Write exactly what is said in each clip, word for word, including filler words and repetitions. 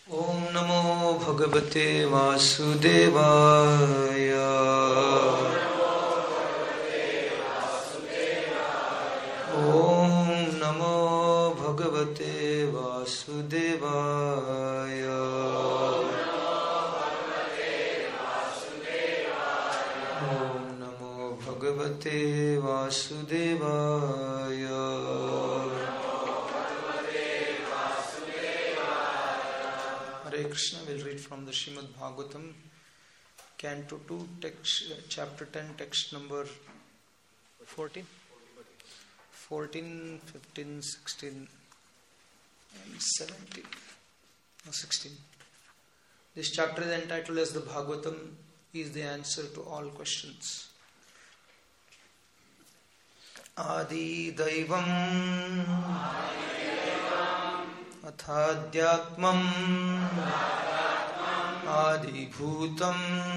Om Namo Bhagavate Vasudevaya. Om Namo Bhagavate Vasudevaya. Om Namo Bhagavate Vasudevaya. Hare Krishna. Will read from the Srimad Bhagavatam, Canto two, text, uh, Chapter ten, text number fourteen, fourteen, fifteen, sixteen, and seventeen. No, sixteen. This chapter is entitled as the Bhagavatam is the answer to all questions. Adi Daivam Athadhyatmam Adibhutam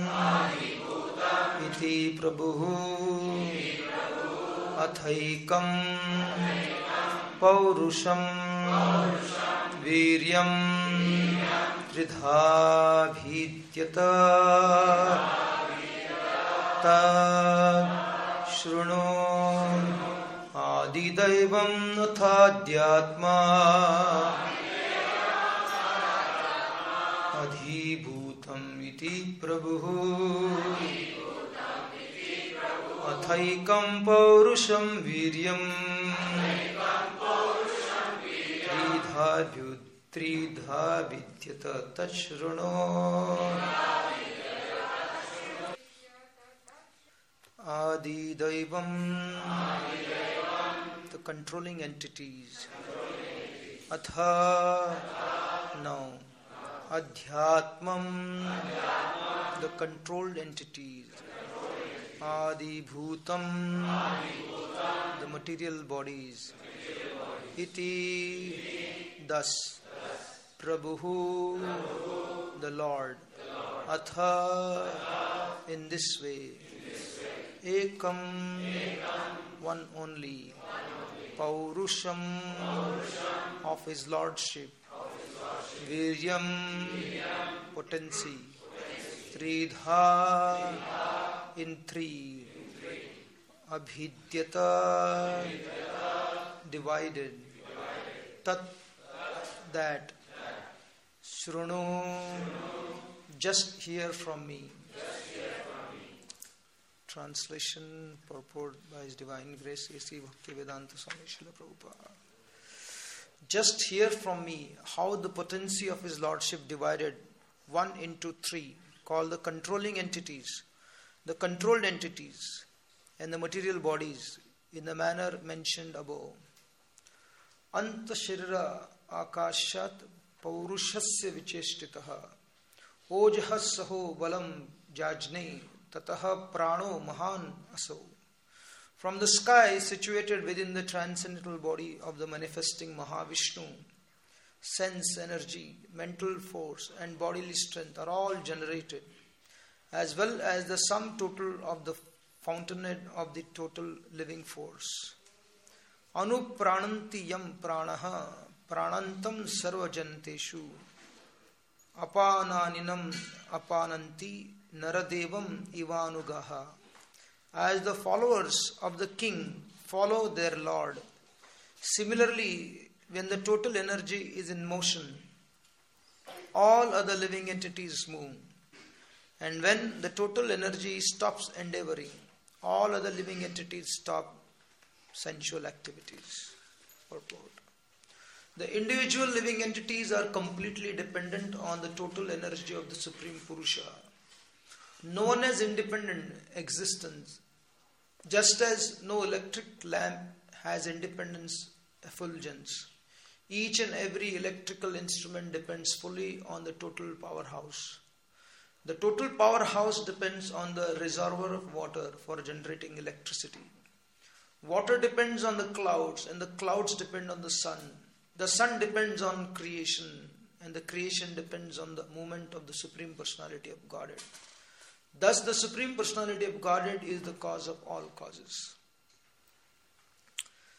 Iti Prabhu Athaikam Paurusham Viryam Tridhabhityata Tad Shruno Adidaivam Athadhyatma Adhibhutam iti Prabhu Athaikam Paurusham Viryam Tridha Vidyata Tashruno Adidaivam, the controlling entities. Atha, now. Adhyatmam, the controlled entities. Adibhutam, the material bodies. Iti, thus. Prabhu, the Lord. Atha, in this way. Ekam, one only. Paurusham, of his lordship. Viryam, potency. Tridha, in three. Abhidyata, divided. Tat, that. Shrunu, just hear from me. Translation, purport by His Divine Grace, A C Bhaktivedanta Swami Srila Prabhupada. Just hear from me how the potency of His Lordship divided one into three, called the controlling entities, the controlled entities, and the material bodies, in the manner mentioned above. Anta Sharira Akashat Paurushasya Vicheshtitaha Ojahassaho Balam Jajne Tataha Prano Mahan Aso. From the sky situated within the transcendental body of the manifesting Mahavishnu, sense energy, mental force and bodily strength are all generated, as well as the sum total of the fountainhead of the total living force. Anu prananti yam pranaha pranantam sarvajanteshu apananinam apananti naradevam ivanugaha. As the followers of the king follow their lord, similarly, when the total energy is in motion, all other living entities move. And when the total energy stops endeavoring, all other living entities stop sensual activities. Purport. The individual living entities are completely dependent on the total energy of the Supreme Purusha. No one has independent existence, just as no electric lamp has independence effulgence. Each and every electrical instrument depends fully on the total powerhouse. The total powerhouse depends on the reservoir of water for generating electricity. Water depends on the clouds, and the clouds depend on the sun. The sun depends on creation, and the creation depends on the movement of the Supreme Personality of Godhead. Thus, the Supreme Personality of Godhead is the cause of all causes.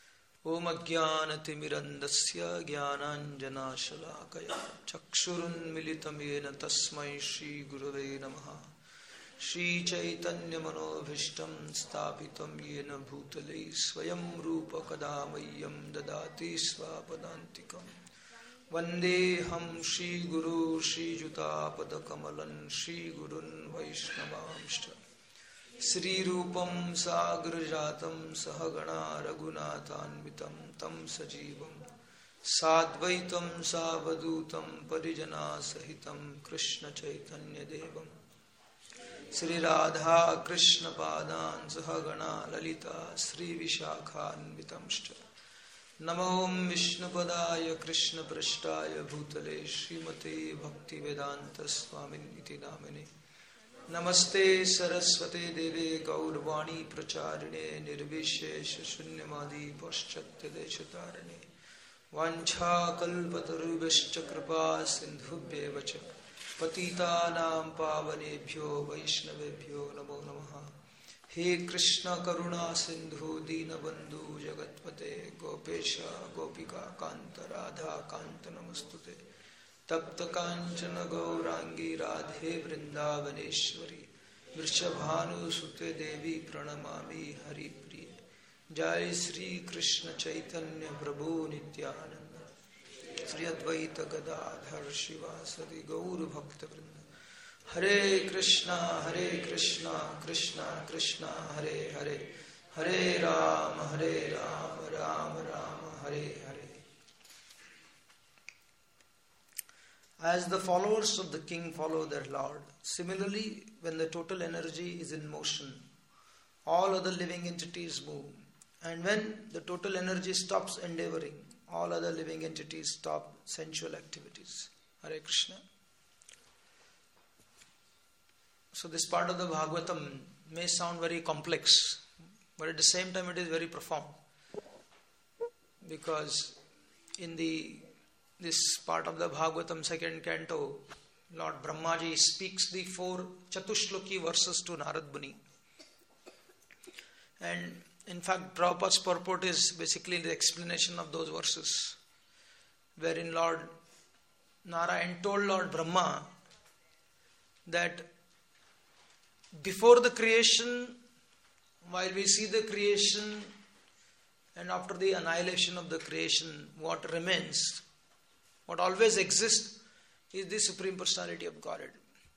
Om Ajnanatimirandasya Jnananjanashalakaya Chakshurunmilitam yena tasmai Shri Gurave Namaha. Shri Chaitanya Manobhishtam Sthapitam yena bhutale Swayam Rupa Kadamayyam Dadati Svapadantikam Vandeham Shri Guru Shri Jutapadakamalan Shri Gurun Vaishnavamshta Sri Rupam Sagrajatam Sahagana Raghunathanvitam Tam Sajivam Sadvaitam Savadutam Parijana Sahitam Krishna Chaitanya Devam Sri Radha Krishna Padan Sahagana Lalita Sri Vishakhanvitamshta Namo Vishnupadaya Krishna Prashtaya Bhutale Srimate Bhakti Vedanta Swamin Iti Namine Namaste Saraswate Deve Gaurvani Pracharine Nirvishesha Shunyamadi Paschatya Deshatarane Vancha Kalpatarubhascha Kripa Sindhubhye Vacha Patitanam Pavanebhyo Vaishnavebhyo Namo Namaha He Krishna Karuna Sindhu Dinabandhu Jagatpate Gopesha Gopika Kanta Radha Kanta Namastute Tapta Kanchana Gaurangi Radhe Vrindavaneshwari Vrishabhanu Sute Devi Pranamami Hari Priya Jai Sri Krishna Chaitanya Prabhu Nityananda Sri Advaita Gadadhar Shivasadi Gaur Bhakta Vrinda Hare Krishna Hare Krishna Krishna Krishna Hare Hare Hare Rama Hare Rama Rama Rama Hare Hare. As the followers of the king follow their lord, similarly, when the total energy is in motion, all other living entities move. And when the total energy stops endeavoring, all other living entities stop sensual activities. Hare Krishna. So this part of the Bhagavatam may sound very complex, but at the same time it is very profound. Because in the this part of the Bhagavatam second canto, Lord Brahmaji speaks the four Chatushloki verses to Narad Muni. And in fact, Prabhupada's purport is basically the explanation of those verses, wherein Lord Narayan told Lord Brahma that before the creation, while we see the creation, and after the annihilation of the creation, what remains, what always exists, is the Supreme Personality of Godhead.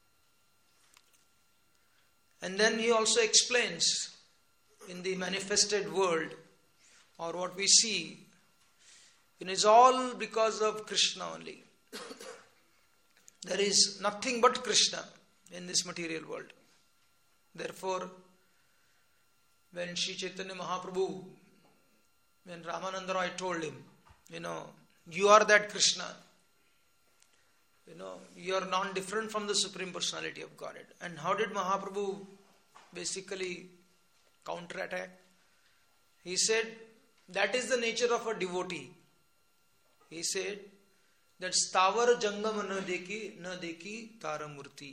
And then he also explains in the manifested world, or what we see, it is all because of Krishna only. There is nothing but Krishna in this material world. Therefore, when Sri Chaitanya Mahaprabhu, when Ramananda Roy told him, you know, you are that Krishna, you know, you are non-different from the Supreme Personality of Godhead. And how did Mahaprabhu basically counterattack? He said, that is the nature of a devotee. He said, that Stavar Jangam na deki, na deki taramurti.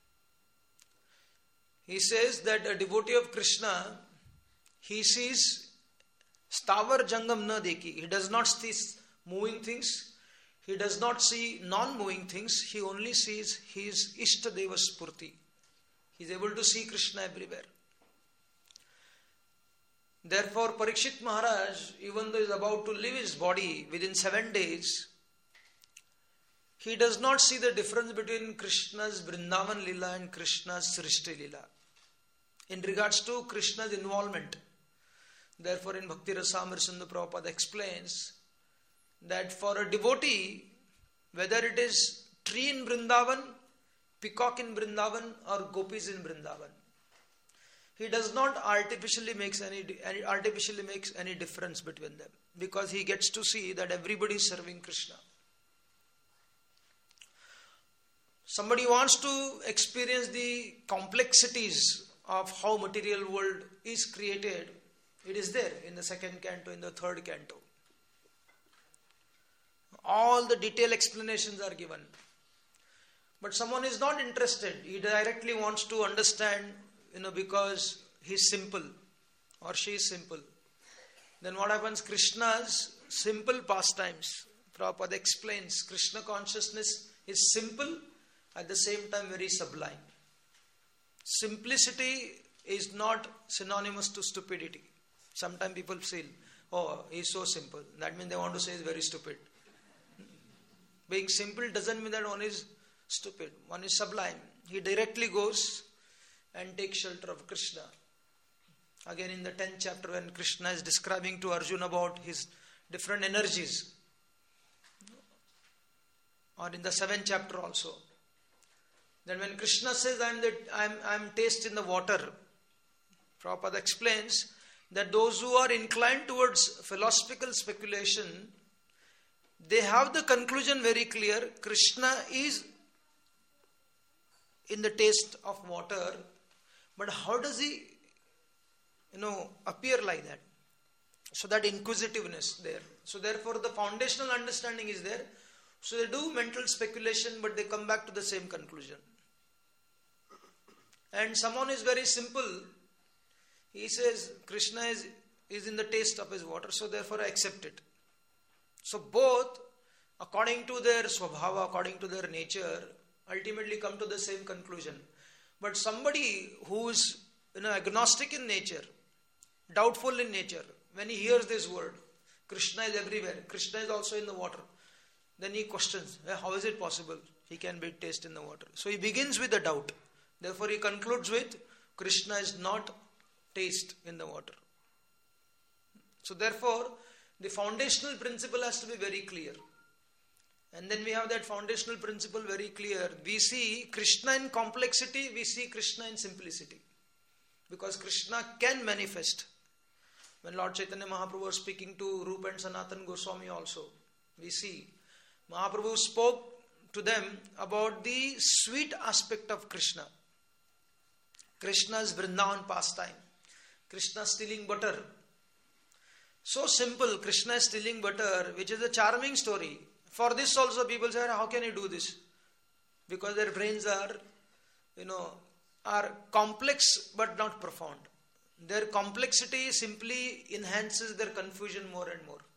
He says that a devotee of Krishna, he sees Stavar Jangam na deki. He does not see moving things. He does not see non-moving things. He only sees his Ishtadeva Spurti. He is able to see Krishna everywhere. Therefore, Parikshit Maharaj, even though he is about to leave his body within seven days, he does not see the difference between Krishna's Vrindavan Lila and Krishna's Srishti Lila in regards to Krishna's involvement. Therefore, in Bhakti Rasamrita Sindhu Prabhupada explains that for a devotee, whether it is tree in Vrindavan, peacock in Vrindavan, or gopis in Vrindavan, he does not artificially makes any, any artificially makes any difference between them, because he gets to see that everybody is serving Krishna. Somebody wants to experience the complexities of how material world is created. It is there in the second canto, in the third canto. All the detailed explanations are given. But someone is not interested. He directly wants to understand, you know, because he's simple or she is simple. then what happens? Krishna's simple pastimes. Prabhupada explains Krishna consciousness is simple, at the same time very sublime. Simplicity is not synonymous to stupidity. Sometimes people say, oh, he's so simple. That means they want to say he's very stupid. Being simple doesn't mean that one is stupid. One is sublime. He directly goes and takes shelter of Krishna. Again in the tenth chapter, when Krishna is describing to Arjuna about his different energies. Or in the seventh chapter also. Then when Krishna says, I am the, I am, I am taste in the water, Prabhupada explains that those who are inclined towards philosophical speculation, they have the conclusion very clear. Krishna is in the taste of water, but how does he, you know, appear like that? So that inquisitiveness there. So therefore the foundational understanding is there. So they do mental speculation, but they come back to the same conclusion. And someone is very simple. He says Krishna is, is in the taste of his water, so therefore I accept it. So both, according to their swabhava, according to their nature, ultimately come to the same conclusion. But somebody who is, you know, agnostic in nature, doubtful in nature, when he hears this word, Krishna is everywhere, Krishna is also in the water, then he questions, how is it possible he can be taste in the water? So he begins with a doubt. Therefore he concludes with, Krishna is not taste in the water. So therefore, the foundational principle has to be very clear. And then we have that foundational principle very clear. We see Krishna in complexity, we see Krishna in simplicity. Because Krishna can manifest. When Lord Chaitanya Mahaprabhu was speaking to Rupa and Sanatana Goswami also, we see Mahaprabhu spoke to them about the sweet aspect of Krishna. Krishna's Vrindavan pastime. Krishna stealing butter. So simple, Krishna is stealing butter, which is a charming story. For this also people say, how can you do this? Because their brains are, you know, are complex but not profound. Their complexity simply enhances their confusion more and more.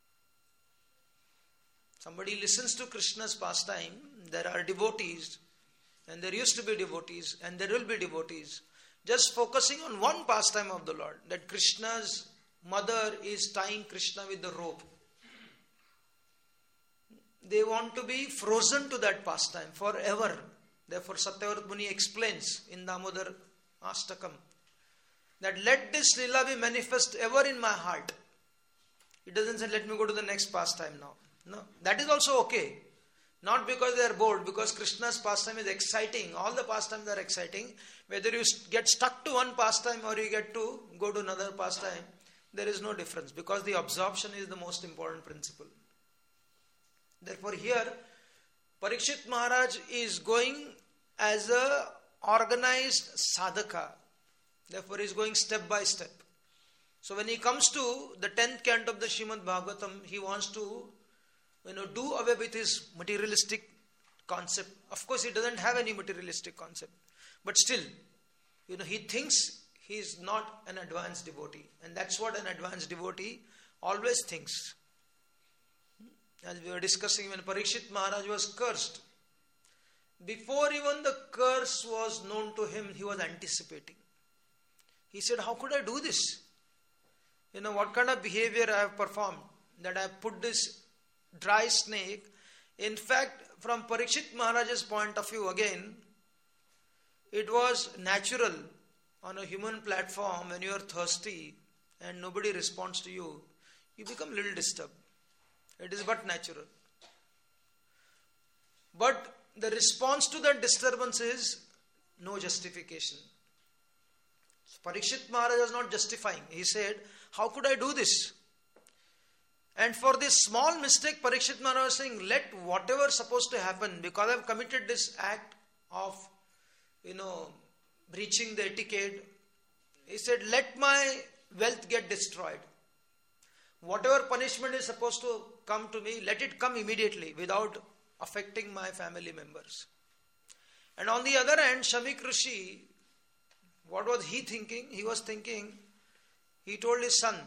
Somebody listens to Krishna's pastime, there are devotees, and there used to be devotees, and there will be devotees, just focusing on one pastime of the Lord, that Krishna's mother is tying Krishna with the rope. They want to be frozen to that pastime forever. Therefore Satyavrata Muni explains in Damodar Ashtakam that let this lila be manifest ever in my heart. It doesn't say let me go to the next pastime now. No, that is also okay. Not because they are bored, because Krishna's pastime is exciting. All the pastimes are exciting. Whether you get stuck to one pastime or you get to go to another pastime, there is no difference, because the absorption is the most important principle. Therefore here, Parikshit Maharaj is going as a organized sadhaka. Therefore he is going step by step. So when he comes to the tenth canto of the Srimad Bhagavatam, he wants to, you know, do away with his materialistic concept. Of course he doesn't have any materialistic concept. But still, you know, he thinks he is not an advanced devotee. And that's what an advanced devotee always thinks. As we were discussing, when Parikshit Maharaj was cursed, before even the curse was known to him, he was anticipating. He said, how could I do this? You know, what kind of behavior I have performed, that I have put this dry snake. In fact, from Parikshit Maharaj's point of view, again, it was natural on a human platform. When you are thirsty and nobody responds to you, you become a little disturbed. It is but natural. But the response to that disturbance is no justification. So Parikshit Maharaj was not justifying. He said, how could I do this? And for this small mistake, Parikshit Maharaj was saying, let whatever is supposed to happen, because I have committed this act of, you know, breaching the etiquette. He said, let my wealth get destroyed. Whatever punishment is supposed to come to me, let it come immediately without affecting my family members. And on the other hand, Shamik Rishi, what was he thinking? He was thinking, he told his son,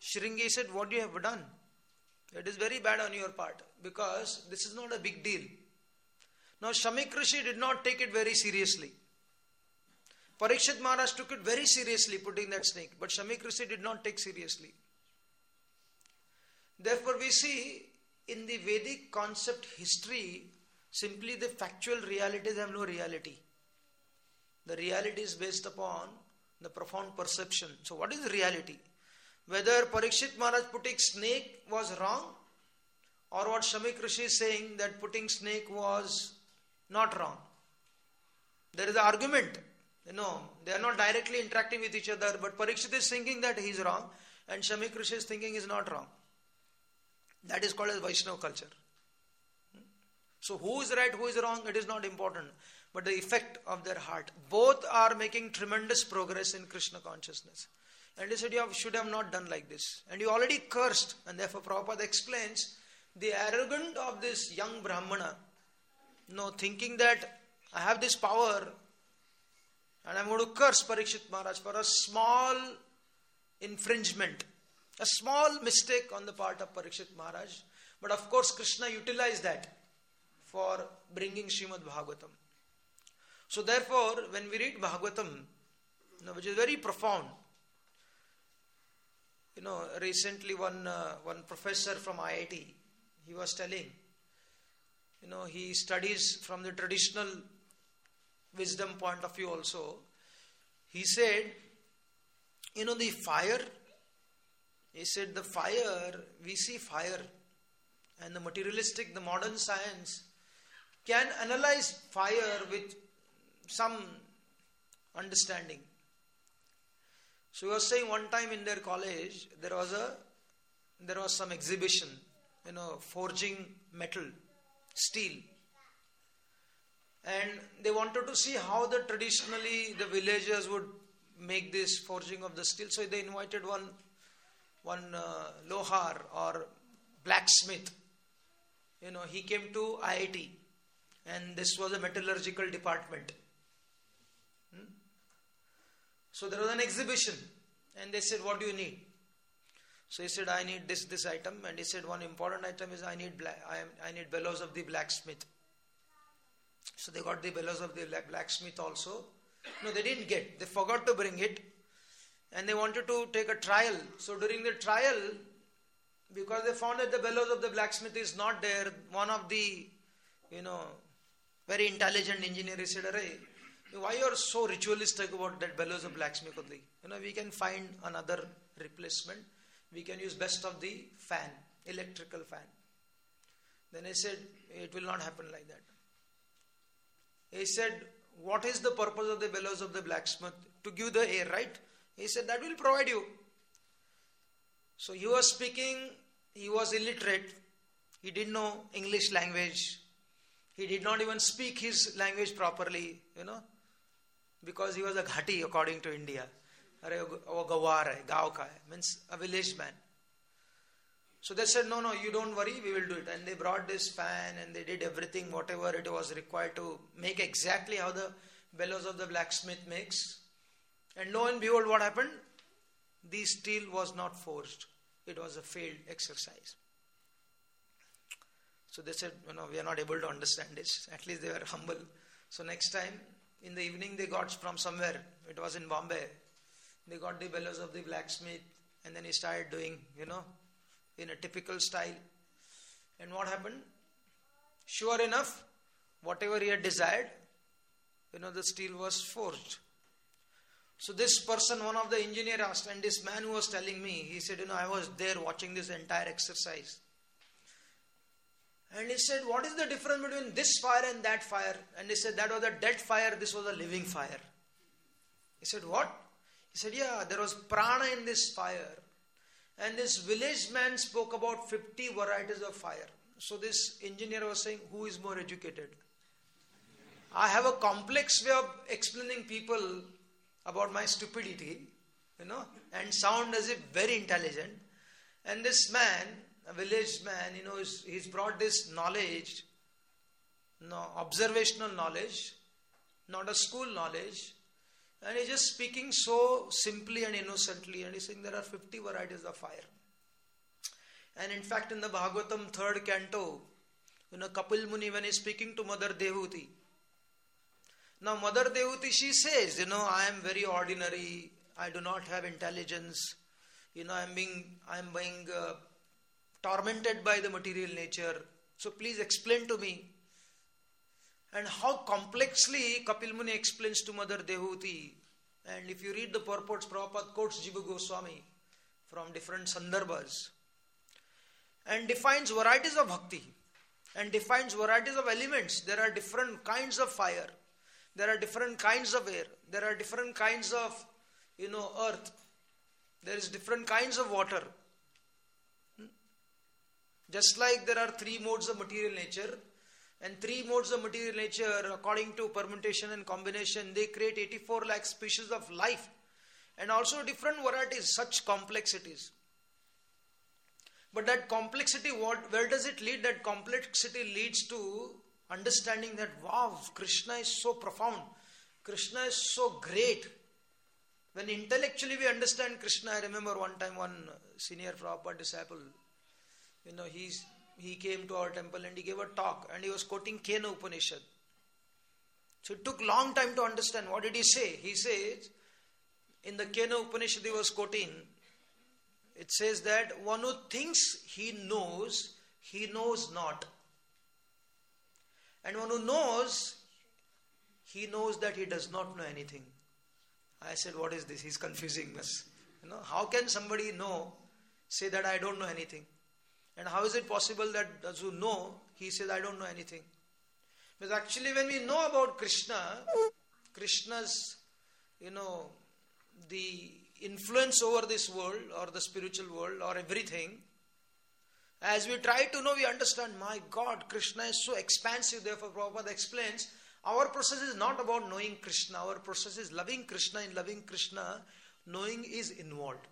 Shringi said, what you have done? It is very bad on your part, because this is not a big deal. Now Shamik Rishi did not take it very seriously. Parikshit Maharaj took it very seriously, putting that snake, but Shamik Rishi did not take seriously. Therefore we see in the Vedic concept history, simply the factual realities have no reality. The reality is based upon the profound perception. So what is reality? Whether Parikshit Maharaj putting snake was wrong, or what Shamik Rishi is saying that putting snake was not wrong. There is an argument. You know, they are not directly interacting with each other, but Parikshit is thinking that he is wrong, and Shamik Rishi is thinking he is not wrong. That is called as Vaishnava culture. So who is right, who is wrong, it is not important. But the effect of their heart. Both are making tremendous progress in Krishna consciousness. And he said, you have, should have not done like this. And you already cursed. And therefore Prabhupada explains the arrogance of this young Brahmana. You know, thinking that I have this power and I am going to curse Parikshit Maharaj for a small infringement. A small mistake on the part of Parikshit Maharaj. But of course Krishna utilized that for bringing Srimad Bhagavatam. So therefore, when we read Bhagavatam, you know, which is very profound, you know, recently one uh, one professor from I I T, he was telling, you know, he studies from the traditional wisdom point of view also. He said, you know, the fire, he said the fire, we see fire, and the materialistic, the modern science can analyze fire with some understanding. So he was saying one time in their college, there was a, there was some exhibition, you know, forging metal, steel. And they wanted to see how the traditionally the villagers would make this forging of the steel. So they invited one, one uh, lohar or blacksmith. You know, he came to I I T, and this was a metallurgical department. Hmm? So there was an exhibition, and they said, what do you need? So he said, I need this, this item. And he said, one important item is I need black, I, am, I need bellows of the blacksmith. So they got the bellows of the blacksmith also. No, they didn't get. They forgot to bring it. And they wanted to take a trial. So during the trial, because they found that the bellows of the blacksmith is not there, one of the, you know, very intelligent engineer, he said, Arey, why you are so ritualistic about that bellows of blacksmith only? You know, we can find another replacement. We can use best of the fan, electrical fan. Then he said, it will not happen like that. He said, what is the purpose of the bellows of the blacksmith? To give the air, right? He said, that will provide you. So he was speaking, he was illiterate. He didn't know English language. He did not even speak his language properly, you know, because he was a ghati according to India. Or gawar hai, gav ka hai, means a village man. So they said, no, no, you don't worry, we will do it. And they brought this fan and they did everything, whatever it was required to make exactly how the bellows of the blacksmith makes. And lo and behold, what happened? The steel was not forged. It was a failed exercise. So they said, you know, we are not able to understand this. At least they were humble. So next time, in the evening, they got from somewhere. It was in Bombay. They got the bellows of the blacksmith. And then he started doing, you know, in a typical style. And what happened? Sure enough, whatever he had desired, you know, the steel was forged. So this person, one of the engineer asked, and this man who was telling me, he said, you know, I was there watching this entire exercise. And he said, what is the difference between this fire and that fire? And he said, that was a dead fire, this was a living fire. He said, what? He said, yeah, there was prana in this fire. And this village man spoke about fifty varieties of fire. So this engineer was saying, who is more educated? I have a complex way of explaining people about my stupidity, you know, and sound as if very intelligent. And this man, a village man, you know, he's, he's brought this knowledge, no, observational knowledge, not a school knowledge. And he's just speaking so simply and innocently, and he's saying there are fifty varieties of fire. And in fact, in the Bhagavatam third canto, you know, Kapil Muni, when he's speaking to Mother Dehuti, now Mother Dehuti, she says, you know, I am very ordinary, I do not have intelligence, you know, I am being, I am being uh, tormented by the material nature, so please explain to me. And how complexly Kapil Muni explains to Mother Dehuti. And if you read the purports, Prabhupada quotes Jiva Goswami from different sandarbhas and defines varieties of bhakti and defines varieties of elements. There are different kinds of fire. There are different kinds of air. There are different kinds of, you know, earth. There is different kinds of water. Just like there are three modes of material nature, and three modes of material nature, according to permutation and combination, they create eighty-four lakh species of life. And also different varieties, such complexities. But that complexity, what, where does it lead? That complexity leads to understanding that, wow, Krishna is so profound. Krishna is so great. When intellectually we understand Krishna, I remember one time one senior Prabhupada disciple, you know, he's he came to our temple and he gave a talk and he was quoting Kena Upanishad. So it took long time to understand. What did he say? He says, in the Kena Upanishad he was quoting, it says that one who thinks he knows, he knows not. And one who knows, he knows that he does not know anything. I said, what is this? He's confusing us. You know, how can somebody know, say that I don't know anything? And how is it possible that those who know, he says, I don't know anything? Because actually when we know about Krishna, Krishna's, you know, the influence over this world or the spiritual world or everything, as we try to know, we understand, my God, Krishna is so expansive. Therefore, Prabhupada explains, our process is not about knowing Krishna. Our process is loving Krishna. In loving Krishna, knowing is involved.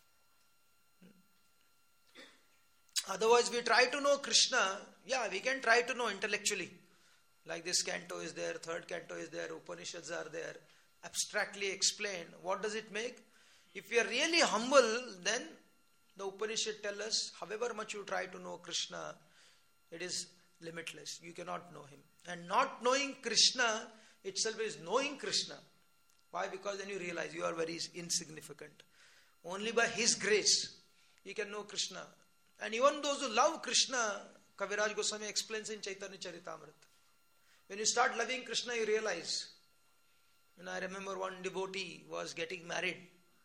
Otherwise, we try to know Krishna. Yeah, we can try to know intellectually. Like this canto is there, third canto is there, Upanishads are there. Abstractly explained. What does it make? If we are really humble, then the Upanishad tell us, however much you try to know Krishna, it is limitless. You cannot know him. And not knowing Krishna itself is knowing Krishna. Why? Because then you realize you are very insignificant. Only by his grace you can know Krishna. And even those who love Krishna, Kaviraj Goswami explains in Chaitanya Charitamrita. When you start loving Krishna, you realize. And I remember one devotee was getting married.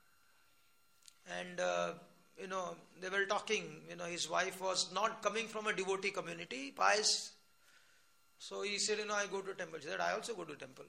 And, uh, you know, they were talking. You know, his wife was not coming from a devotee community, pious. So he said, you know, I go to temple. She said, I also go to temple.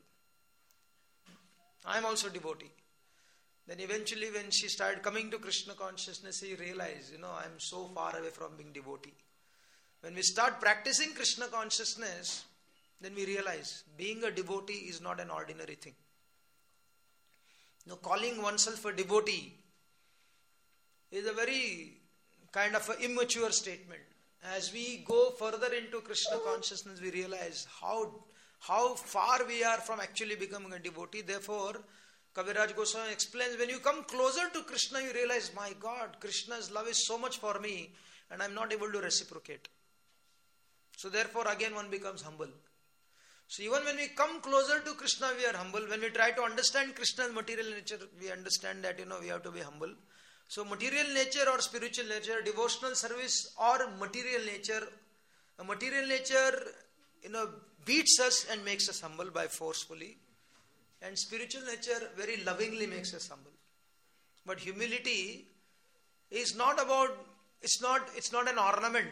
I am also devotee. Then eventually when she started coming to Krishna consciousness, he realized, you know, I am so far away from being devotee. When we start practicing Krishna consciousness, then we realize being a devotee is not an ordinary thing. You know, calling oneself a devotee is a very kind of an immature statement. As we go further into Krishna consciousness, we realize how, how far we are from actually becoming a devotee. Therefore, Kaviraj Goswami explains, when you come closer to Krishna, you realize, my God, Krishna's love is so much for me and I am not able to reciprocate. So therefore, again one becomes humble. So even when we come closer to Krishna, we are humble. When we try to understand Krishna's material nature, we understand that, you know, we have to be humble. So material nature or spiritual nature, devotional service or material nature, a material nature, you know, beats us and makes us humble by forcefully. And spiritual nature very lovingly makes us humble. But humility is not about, it's not, it's not an ornament.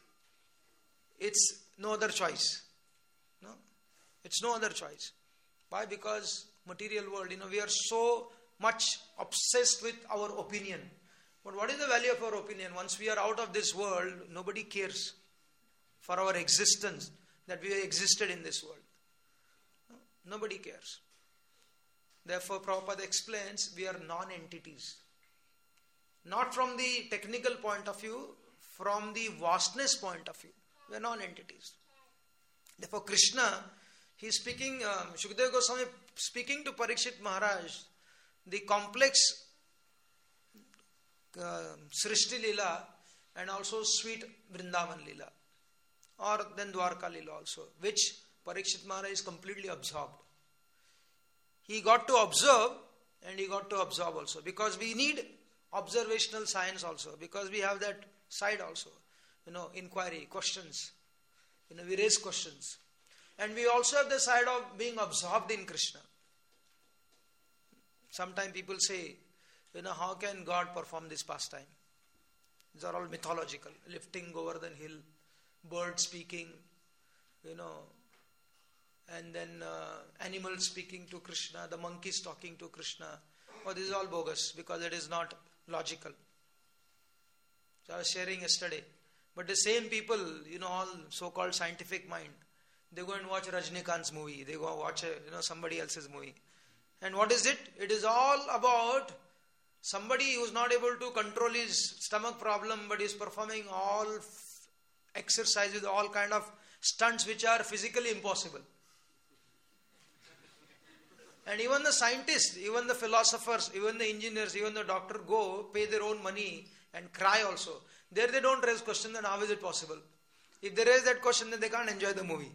It's no other choice. No, it's no other choice. Why? Because material world, you know, we are so much obsessed with our opinion. But what is the value of our opinion? Once we are out of this world, nobody cares for our existence, that we existed in this world. No, nobody cares. Therefore, Prabhupada explains, we are non-entities. Not from the technical point of view, from the vastness point of view. We are non-entities. Therefore, Krishna He's speaking, uh, Shukadeva Goswami speaking to Parikshit Maharaj, the complex uh, Srishti Leela and also sweet Vrindavan Leela, or then Dwarka Leela also, which Parikshit Maharaj is completely absorbed. He got to observe and he got to absorb also, because we need observational science also, because we have that side also, you know, inquiry, questions, you know, we raise questions. And we also have the side of being absorbed in Krishna. Sometimes people say, you know, how can God perform this pastime? These are all mythological. Lifting Govardhan Hill, bird speaking, you know, and then uh, animals speaking to Krishna, the monkeys talking to Krishna. Oh, this is all bogus, because it is not logical. So I was sharing yesterday. But the same people, you know, all so-called scientific mind, they go and watch Rajnikant's movie. They go watch a, you know, somebody else's movie. And what is it? It is all about somebody who is not able to control his stomach problem, but is performing all f- exercises, all kind of stunts which are physically impossible. And even the scientists, even the philosophers, even the engineers, even the doctor go, pay their own money and cry also. There they don't raise question that how is it possible. If they raise that question, then they can't enjoy the movie.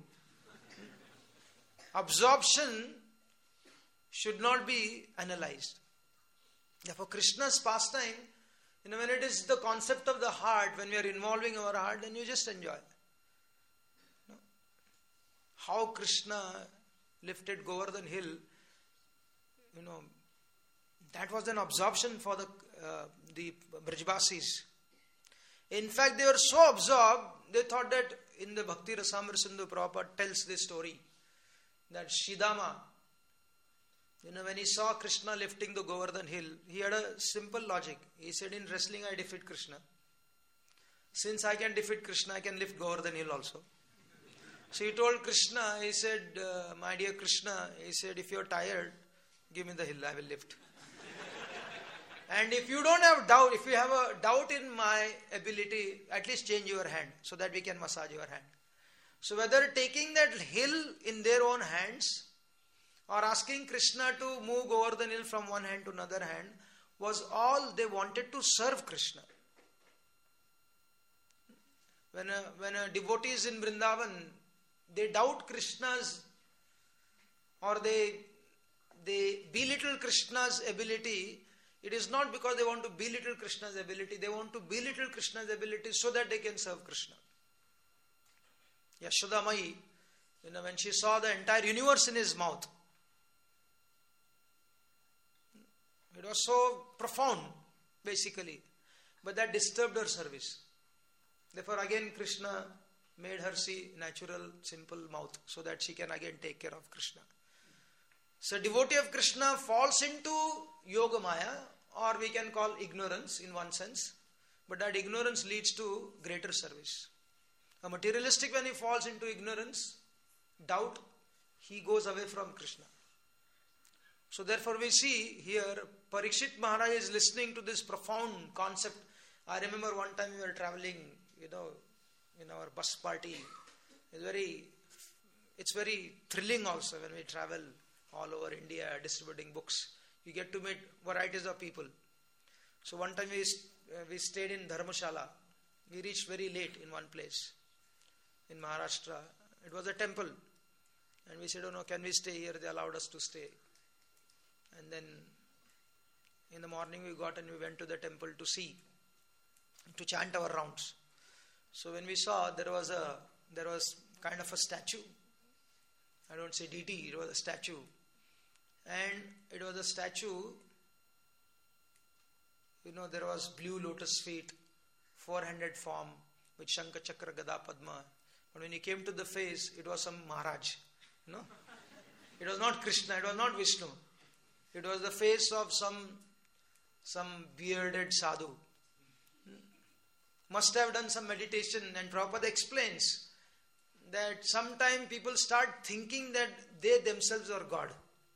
Absorption should not be analyzed. Therefore, Krishna's pastime, you know, when it is the concept of the heart, when we are involving our heart, then you just enjoy. You know, how Krishna lifted Govardhan Hill, you know, that was an absorption for the uh, the Brajbasis. In fact, they were so absorbed, they thought that in the Bhakti Rasamrita Sindhu, Prabhupada tells this story, that Shidama, you know, when he saw Krishna lifting the Govardhan Hill, he had a simple logic. He said, in wrestling I defeat Krishna. Since I can defeat Krishna, I can lift Govardhan Hill also. So he told Krishna, he said, uh, my dear Krishna, he said, if you're tired, give me the hill, I will lift. And if you don't have doubt, if you have a doubt in my ability, at least change your hand so that we can massage your hand. So whether taking that hill in their own hands or asking Krishna to move Govardhan Hill from one hand to another hand was all they wanted to serve Krishna. When a, when a devotee is in Vrindavan, they doubt Krishna's or they, they belittle Krishna's ability. It is not because they want to belittle Krishna's ability. They want to belittle Krishna's ability so that they can serve Krishna. Yashoda Mai, you know, when she saw the entire universe in his mouth, it was so profound, basically. But that disturbed her service. Therefore, again, Krishna made her see natural, simple mouth so that she can again take care of Krishna. So, devotee of Krishna falls into Yoga Maya, or we can call ignorance in one sense. But that ignorance leads to greater service. A materialistic, when he falls into ignorance, doubt, he goes away from Krishna. So therefore we see here, Parikshit Maharaj is listening to this profound concept. I remember one time we were traveling, you know, in our bus party. It's very, it's very thrilling also when we travel all over India distributing books. You get to meet varieties of people. So one time we, uh, we stayed in Dharmashala. We reached very late in one place in Maharashtra. It was a temple. And we said, oh no, can we stay here? They allowed us to stay. And then in the morning we got and we went to the temple to see, to chant our rounds. So when we saw, there was a, there was kind of a statue. I don't say D T, it was a statue. And it was a statue, you know, there was blue lotus feet, four-handed form with Shankha Chakra Gada Padma. But when he came to the face, it was some Maharaj, you know. It was not Krishna, it was not Vishnu. It was the face of some, some bearded sadhu. Must have done some meditation, and Prabhupada explains that sometimes people start thinking that they themselves are God.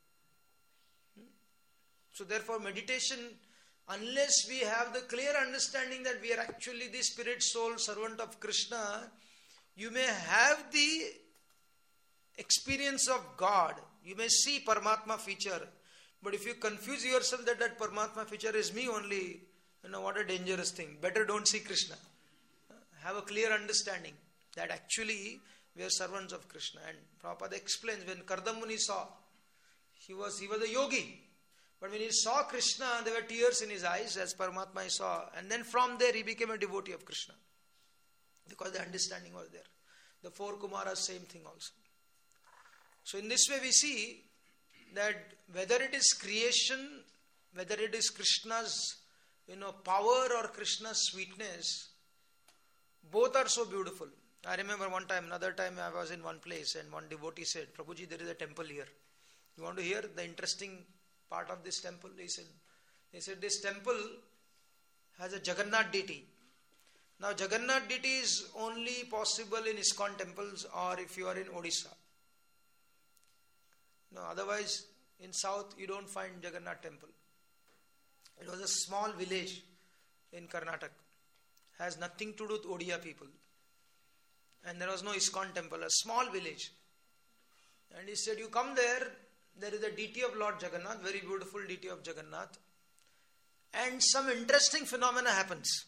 So therefore meditation, unless we have the clear understanding that we are actually the spirit soul servant of Krishna, you may have the experience of God. You may see Paramatma feature, but if you confuse yourself that that Paramatma feature is me only, you know, what a dangerous thing. Better don't see Krishna. Have a clear understanding that actually we are servants of Krishna. And Prabhupada explains, when Kardama Muni saw, he was, he was a yogi. But when he saw Krishna, there were tears in his eyes, as Paramatma he saw. And then from there he became a devotee of Krishna. Because the understanding was there. The four Kumaras, same thing also. So in this way we see that whether it is creation, whether it is Krishna's, you know, power or Krishna's sweetness, both are so beautiful. I remember one time, another time I was in one place and one devotee said, Prabhuji, there is a temple here. You want to hear the interesting part of this temple? He said, he said this temple has a Jagannath deity. Now Jagannath deity is only possible in ISKCON temples or if you are in Odisha. No, otherwise in south you don't find Jagannath temple. It was a small village in Karnataka. Has nothing to do with Odia people. And there was no ISKCON temple, a small village. And he said, you come there, there is a deity of Lord Jagannath, very beautiful deity of Jagannath. And some interesting phenomena happens.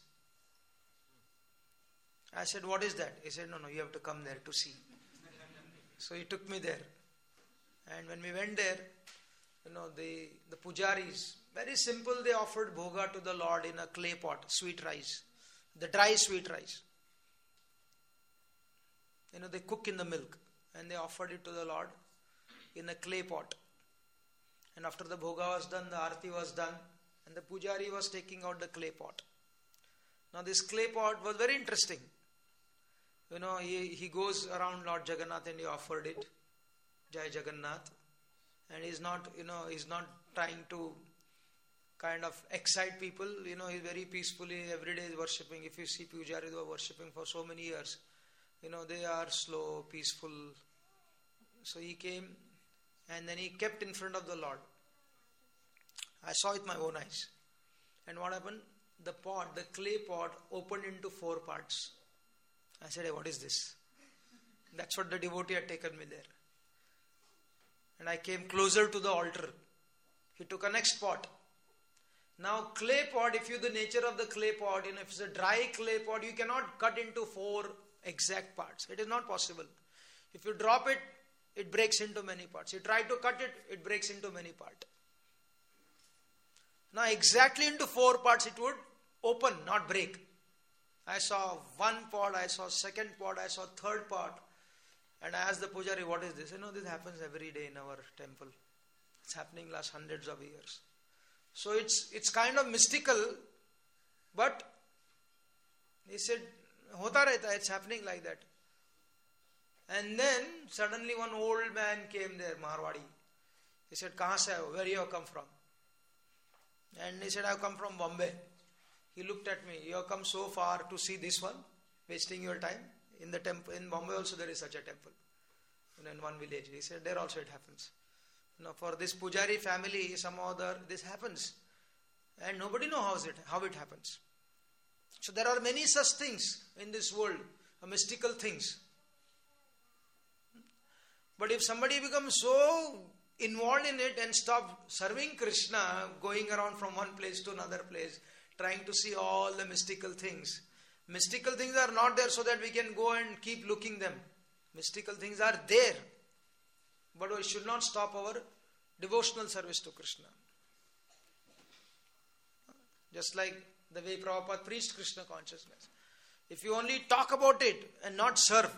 I said, what is that? He said, no, no, you have to come there to see. So he took me there. And when we went there, you know, the, the pujaris, very simple, they offered bhoga to the Lord in a clay pot, sweet rice. The dry sweet rice. You know, they cook in the milk and they offered it to the Lord in a clay pot. And after the bhoga was done, the arati was done, and the pujari was taking out the clay pot. Now this clay pot was very interesting. You know, he, he goes around Lord Jagannath and he offered it. Jai Jagannath. And he's not, you know, he's not trying to kind of excite people. You know, he's very peacefully, every day is worshipping. If you see pujaris who are worshipping for so many years, you know, they are slow, peaceful. So he came and then he kept in front of the Lord. I saw with my own eyes. And what happened? The pot, the clay pot opened into four parts. I said, hey, what is this? That's what the devotee had taken me there. And I came closer to the altar. He took a next pot. Now clay pot, if you the nature of the clay pot, you know, if it's a dry clay pot, you cannot cut into four exact parts. It is not possible. If you drop it, it breaks into many parts. You try to cut it, it breaks into many parts. Now exactly into four parts it would open, not break. I saw one pot, I saw second pot, I saw third pot. And I asked the pujari, what is this? You know, this happens every day in our temple. It's happening last hundreds of years. So it's it's kind of mystical, but he said, hota rehta hai, it's happening like that. And then suddenly one old man came there, Marwadi. He said, kahan se aaye ho? Where you have come from? And he said, I have come from Bombay. He looked at me, you have come so far to see this one, wasting your time. In the temple, in Bombay also there is such a temple. You know, in one village. He said, there also it happens. You know, for this Pujari family, some other, this happens. And nobody knows how it, how it happens. So there are many such things in this world, uh, mystical things. But if somebody becomes so involved in it and stop serving Krishna, going around from one place to another place, trying to see all the mystical things. Mystical things are not there so that we can go and keep looking them. Mystical things are there. But we should not stop our devotional service to Krishna. Just like the way Prabhupada preached Krishna consciousness. If you only talk about it and not serve,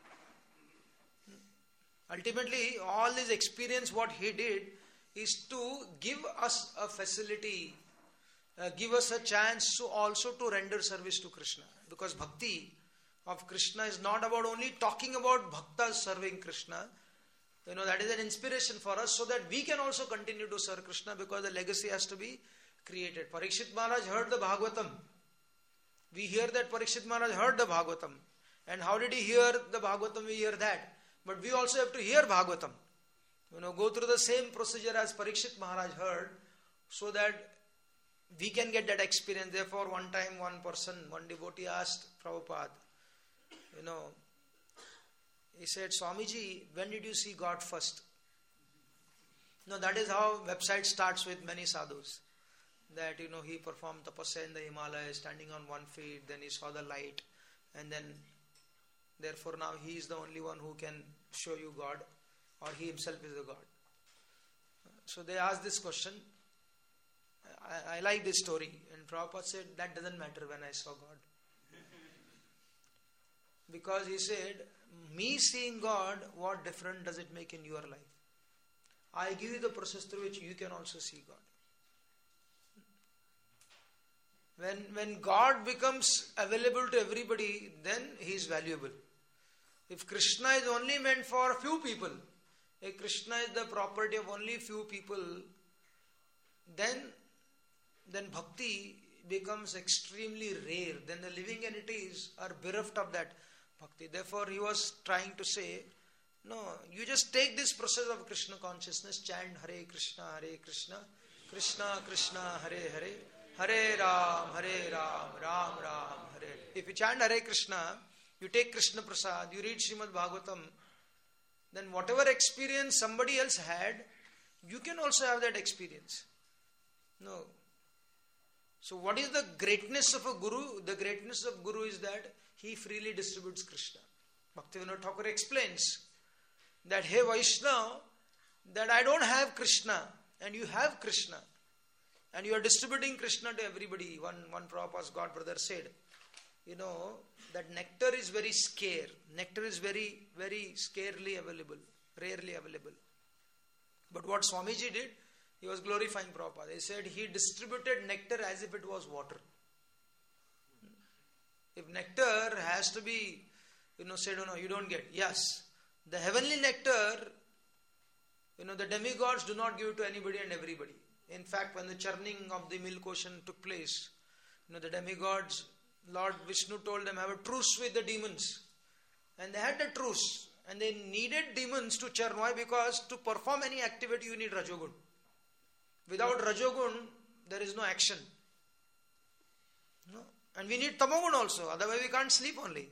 ultimately all this experience, what he did is to give us a facility, uh, give us a chance to also to render service to Krishna. Because bhakti of Krishna is not about only talking about bhaktas serving Krishna. You know, that is an inspiration for us so that we can also continue to serve Krishna, because the legacy has to be created. Parikshit Maharaj heard the Bhagavatam. We hear that Parikshit Maharaj heard the Bhagavatam. And how did he hear the Bhagavatam? We hear that. But we also have to hear Bhagavatam. You know, go through the same procedure as Parikshit Maharaj heard, so that we can get that experience. Therefore, one time one person, one devotee asked Prabhupada, you know, he said, Swamiji, when did you see God first? No, that is how website starts with many sadhus. That, you know, he performed tapasya in the Himalayas, standing on one feet, then he saw the light, and then, therefore now he is the only one who can show you God, or he himself is the God. So they asked this question. I, I like this story. And Prabhupada said, that doesn't matter when I saw God. Because he said, me seeing God, what difference does it make in your life? I give you the process through which you can also see God. When, when God becomes available to everybody, then he is valuable. If Krishna is only meant for a few people, if Krishna is the property of only few people, then, then bhakti becomes extremely rare. Then the living entities are bereft of that bhakti. Therefore, he was trying to say, no, you just take this process of Krishna consciousness, chant Hare Krishna, Hare Krishna, Krishna Krishna, Hare Hare, Hare Ram, Hare Ram, Ram Ram, Hare. If you chant Hare Krishna, you take Krishna Prasad, you read Srimad Bhagavatam, then whatever experience somebody else had, you can also have that experience. No. So what is the greatness of a guru? The greatness of guru is that he freely distributes Krishna. Bhaktivinoda Thakur explains that, hey Vaishnava, that I don't have Krishna and you have Krishna. And you are distributing Krishna to everybody. One, one Prabhupada's God brother said, you know, that nectar is very scarce. Nectar is very, very scarcely available, rarely available. But what Swamiji did, he was glorifying Prabhupada. He said he distributed nectar as if it was water. If nectar has to be, you know, said, oh no, you don't get. Yes, the heavenly nectar, you know, the demigods do not give it to anybody and everybody. In fact, when the churning of the milk ocean took place, you know, the demigods, Lord Vishnu told them, have a truce with the demons. And they had a truce. And they needed demons to churn. Why? Because to perform any activity, you need Rajogun. Without Rajogun, there is no action. No? And we need Tamogun also. Otherwise, we can't sleep only.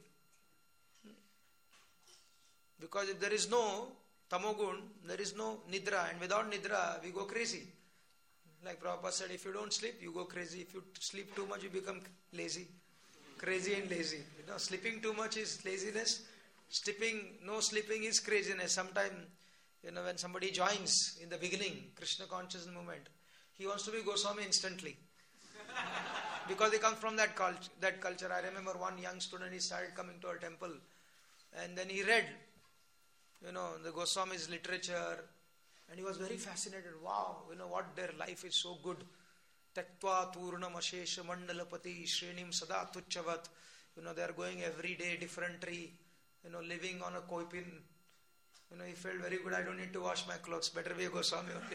Because if there is no Tamogun, there is no Nidra. And without Nidra, we go crazy. Like Prabhupada said, if you don't sleep, you go crazy. If you sleep too much, you become lazy. Crazy and lazy. You know, sleeping too much is laziness. Sleeping, no sleeping is craziness. Sometimes, you know, when somebody joins in the beginning, Krishna consciousness movement, he wants to be Goswami instantly. Because he comes from that culture, that culture. I remember one young student, he started coming to our temple. And then he read, you know, the Goswami's literature. And he was very fascinated. Wow, you know what, their life is so good. Taktva Turnam Ashesha Mandalapati Shrenim Sada Tuchavat. You know, they are going every day, different tree. You know, living on a koipin. You know, he felt very good. I don't need to wash my clothes. Better be a Goswami only.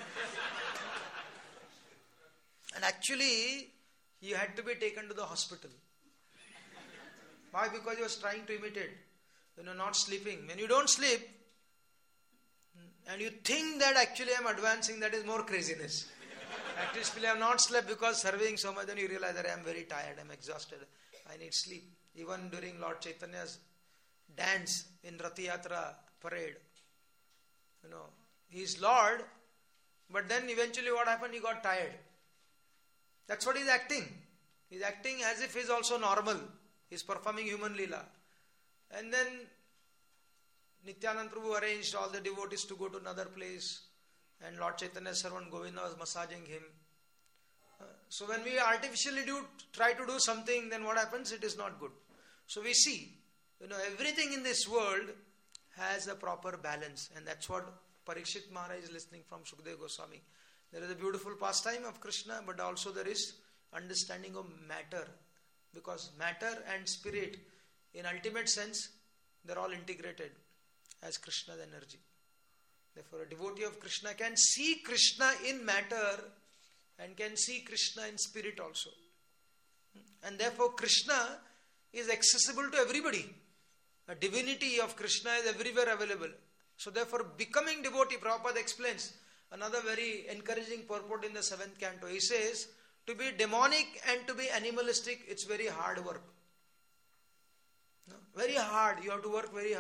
And actually, he had to be taken to the hospital. Why? Because he was trying to imitate. You know, not sleeping. When you don't sleep, and you think that actually I am advancing, that is more craziness. Actually, I have not slept because serving so much, then you realize that I am very tired, I am exhausted, I need sleep. Even during Lord Chaitanya's dance in Rath Yatra parade, you know, he is Lord, but then eventually what happened, he got tired. That's what he is acting. He is acting as if he is also normal. He is performing human lila. And then Nityanand Prabhu arranged all the devotees to go to another place, and Lord Chaitanya's servant Govinda was massaging him. Uh, so when we artificially do try to do something, then what happens? It is not good. So we see, you know, everything in this world has a proper balance, and that's what Parikshit Maharaj is listening from Shukdev Goswami. There is a beautiful pastime of Krishna, but also there is understanding of matter, because matter and spirit, in ultimate sense, they are all integrated as Krishna's energy. Therefore, a devotee of Krishna can see Krishna in matter and can see Krishna in spirit also. And therefore, Krishna is accessible to everybody. The divinity of Krishna is everywhere available. So therefore, becoming devotee, Prabhupada explains another very encouraging purport in the seventh canto. He says, to be demonic and to be animalistic, it's very hard work. No? Very hard. You have to work very hard.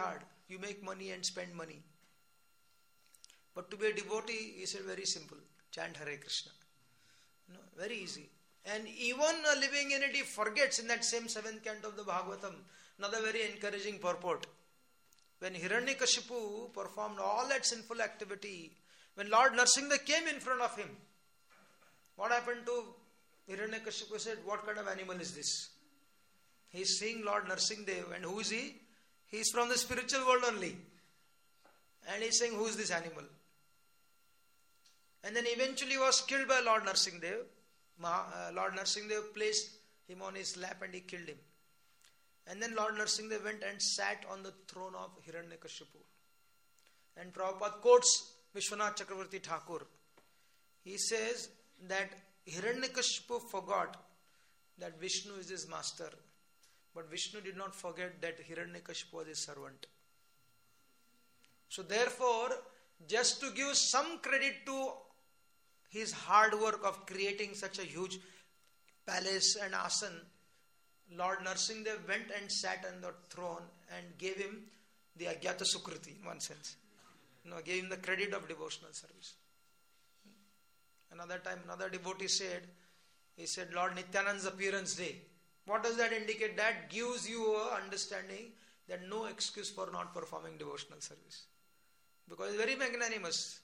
you make money and spend money. But to be a devotee, he said, very simple. Chant Hare Krishna. No, very easy. And even a living entity forgets in that same seventh canto of the Bhagavatam, another very encouraging purport. When Hiranyakashipu performed all that sinful activity, when Lord Nrsimha came in front of him, what happened to Hiranyakashipu? Said, what kind of animal is this? He is seeing Lord Nrsimha, and who is he? He is from the spiritual world only. And he is saying, who is this animal? And then eventually was killed by Lord Nrsimha. Uh, Lord Nrsimha placed him on his lap and he killed him. And then Lord Nrsimha went and sat on the throne of Hiranyakashipu. And Prabhupada quotes Vishwanath Chakravarti Thakur. He says that Hiranyakashipu forgot that Vishnu is his master. But Vishnu did not forget that Hiranyakashipu was his servant. So therefore, just to give some credit to his hard work of creating such a huge palace and asan, Lord Nrsimha went and sat on the throne and gave him the Agyata Sukriti in one sense. You know, gave him the credit of devotional service. Another time, another devotee said, he said, Lord Nityananda's appearance day. What does that indicate? That gives you a understanding that no excuse for not performing devotional service. Because it's very magnanimous.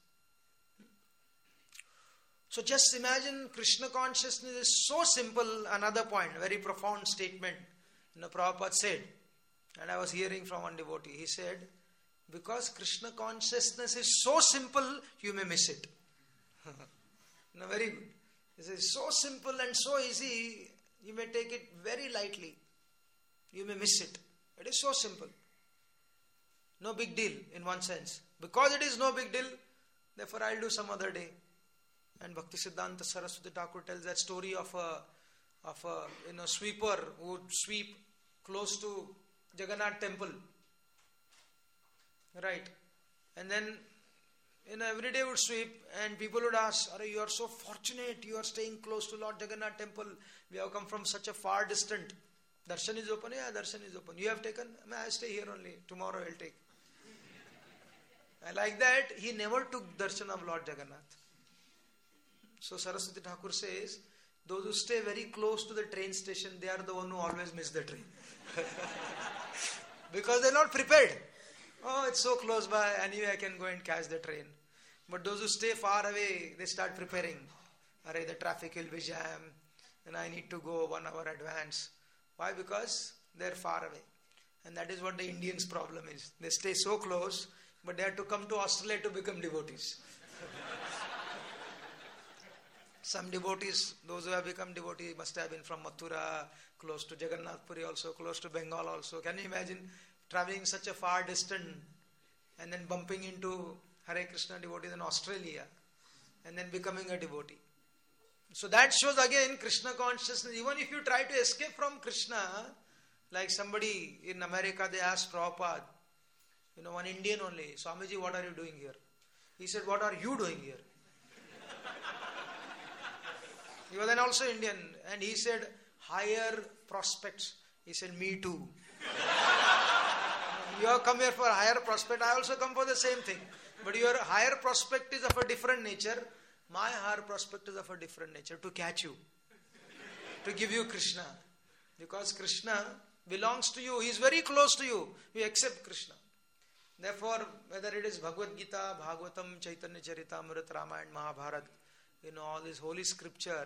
So just imagine Krishna consciousness is so simple. Another point, very profound statement. You know, Prabhupada said, and I was hearing from one devotee, he said, because Krishna consciousness is so simple, you may miss it. No, very good. He says, so simple and so easy, you may take it very lightly. You may miss it. It is so simple. No big deal in one sense. Because it is no big deal, therefore I will do some other day. And Bhaktisiddhanta Saraswati Thakur tells that story of a, of a you know, sweeper who would sweep close to Jagannath temple. Right. And then you know, every day would sweep and people would ask, Are you are so fortunate, you are staying close to Lord Jagannath temple. We have come from such a far distant. Darshan is open? Yeah, darshan is open. You have taken? I, mean, I stay here only. Tomorrow I will take. And like that, he never took darshan of Lord Jagannath. So Saraswati Thakur says, those who stay very close to the train station, they are the one who always miss the train. Because they are not prepared. Oh, it's so close by, anyway I can go and catch the train. But those who stay far away, they start preparing. Array, the traffic will be jam, and I need to go one hour advance. Why? Because they are far away. And that is what the Indians' problem is. They stay so close, but they have to come to Australia to become devotees. Some devotees, those who have become devotees, must have been from Mathura, close to Jagannath Puri also, close to Bengal also. Can you imagine traveling such a far distance and then bumping into Hare Krishna devotees in Australia and then becoming a devotee? So that shows again Krishna consciousness. Even if you try to escape from Krishna, like somebody in America, they asked Prabhupada, you know, one Indian only, Swamiji, what are you doing here? He said, what are you doing here? He was then also Indian, and he said, higher prospects. He said, me too. You have come here for a higher prospect, I also come for the same thing. But your higher prospect is of a different nature. My higher prospect is of a different nature, to catch you. To give you Krishna. Because Krishna belongs to you. He is very close to you. You accept Krishna. Therefore, whether it is Bhagavad Gita, Bhagavatam, Chaitanya Charitamrita, Ramayana, Mahabharata, you know, all this holy scripture,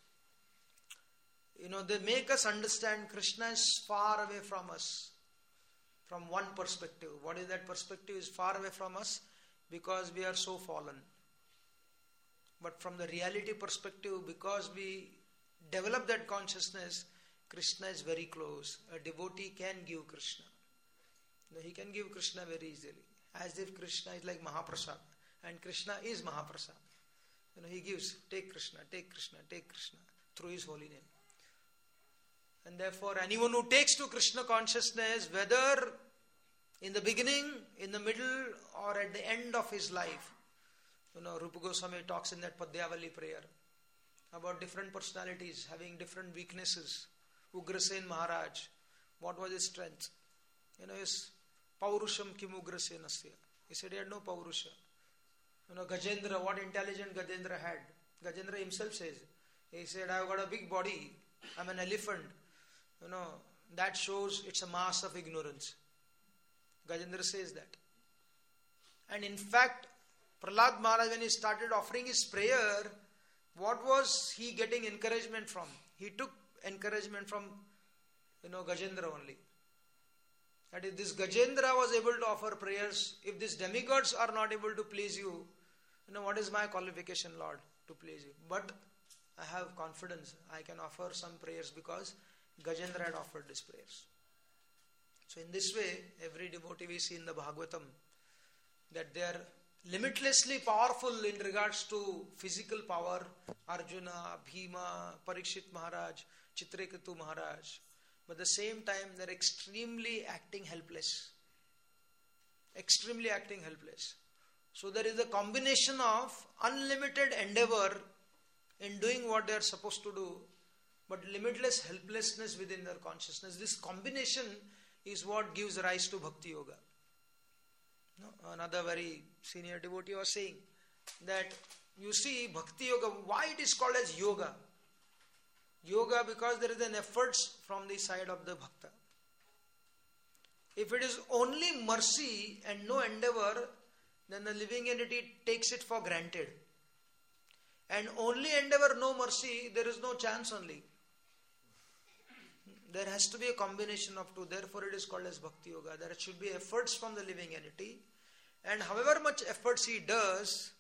you know, they make us understand Krishna is far away from us. From one perspective. What is that perspective? Is far away from us because we are so fallen. But from the reality perspective, because we develop that consciousness, Krishna is very close. A devotee can give Krishna. He can give Krishna very easily. As if Krishna is like Mahaprasad. And Krishna is Mahaprasad. You know, he gives, take Krishna, take Krishna, take Krishna, through his holy name. And therefore, anyone who takes to Krishna consciousness, whether in the beginning, in the middle, or at the end of his life, you know, Rupa Goswami talks in that Padyavali prayer about different personalities having different weaknesses. Ugrasen Maharaj, what was his strength? You know, his Paurusham kimugrasya nasya. He said he had no Paurusha. You know, Gajendra, what intelligent Gajendra had. Gajendra himself says, he said, I've got a big body, I'm an elephant. You know, that shows it's a mass of ignorance. Gajendra says that. And in fact, Prahlad Maharaj, when he started offering his prayer, what was he getting encouragement from? He took encouragement from, you know, Gajendra only. That if this Gajendra was able to offer prayers, if these demigods are not able to please you, you know, what is my qualification, Lord, to please you? But I have confidence. I can offer some prayers because Gajendra had offered these prayers. So in this way, every devotee we see in the Bhagavatam, that they are limitlessly powerful in regards to physical power. Arjuna, Bhima, Parikshit Maharaj, Chitraketu Maharaj. But at the same time, they are extremely acting helpless. Extremely acting helpless. So there is a combination of unlimited endeavor in doing what they are supposed to do, but limitless helplessness within their consciousness. This combination is what gives rise to Bhakti Yoga. No? Another very senior devotee was saying that you see Bhakti Yoga, why it is called as yoga? Yoga because there is an effort from the side of the Bhakta. If it is only mercy and no endeavor, then the living entity takes it for granted. And only endeavor, no mercy, there is no chance only. There has to be a combination of two. Therefore it is called as Bhakti Yoga. There should be efforts from the living entity. And however much efforts he does,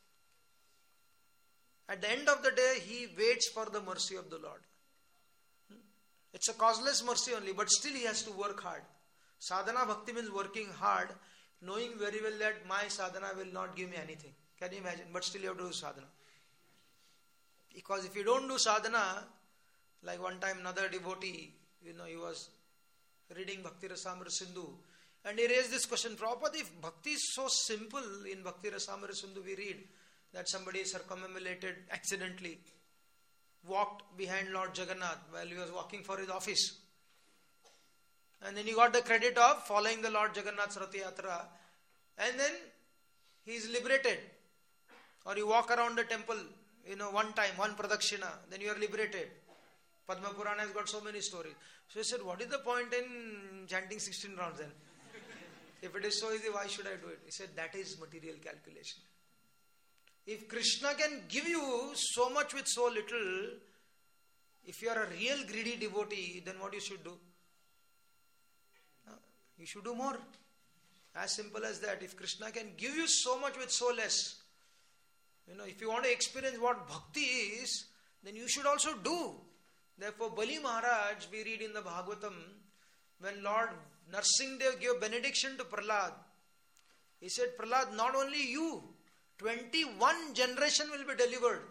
at the end of the day, he waits for the mercy of the Lord. It's a causeless mercy only, but still he has to work hard. Sadhana Bhakti means working hard, knowing very well that my sadhana will not give me anything. Can you imagine? But still you have to do sadhana. Because if you don't do sadhana, like one time another devotee, you know, he was reading Bhakti Rasamrita Sindhu, and he raised this question, Prabhupada, if Bhakti is so simple, in Bhakti Rasamrita Sindhu we read that somebody circumambulated accidentally, walked behind Lord Jagannath while he was walking for his office. And then he got the credit of following the Lord Jagannath's Rath Yatra, and then he is liberated. Or you walk around the temple, you know, one time, one pradakshina, then you are liberated. Padma Purana has got so many stories. So he said, what is the point in chanting sixteen rounds then? If it is so easy, why should I do it? He said, that is material calculation. If Krishna can give you so much with so little, if you are a real greedy devotee, then what you should do? You should do more. As simple as that. If Krishna can give you so much with so less, you know, if you want to experience what bhakti is, then you should also do. Therefore, Bali Maharaj, we read in the Bhagavatam, when Lord Narsingadev gave benediction to Prahlad, he said, Prahlad, not only you, twenty-one generation will be delivered.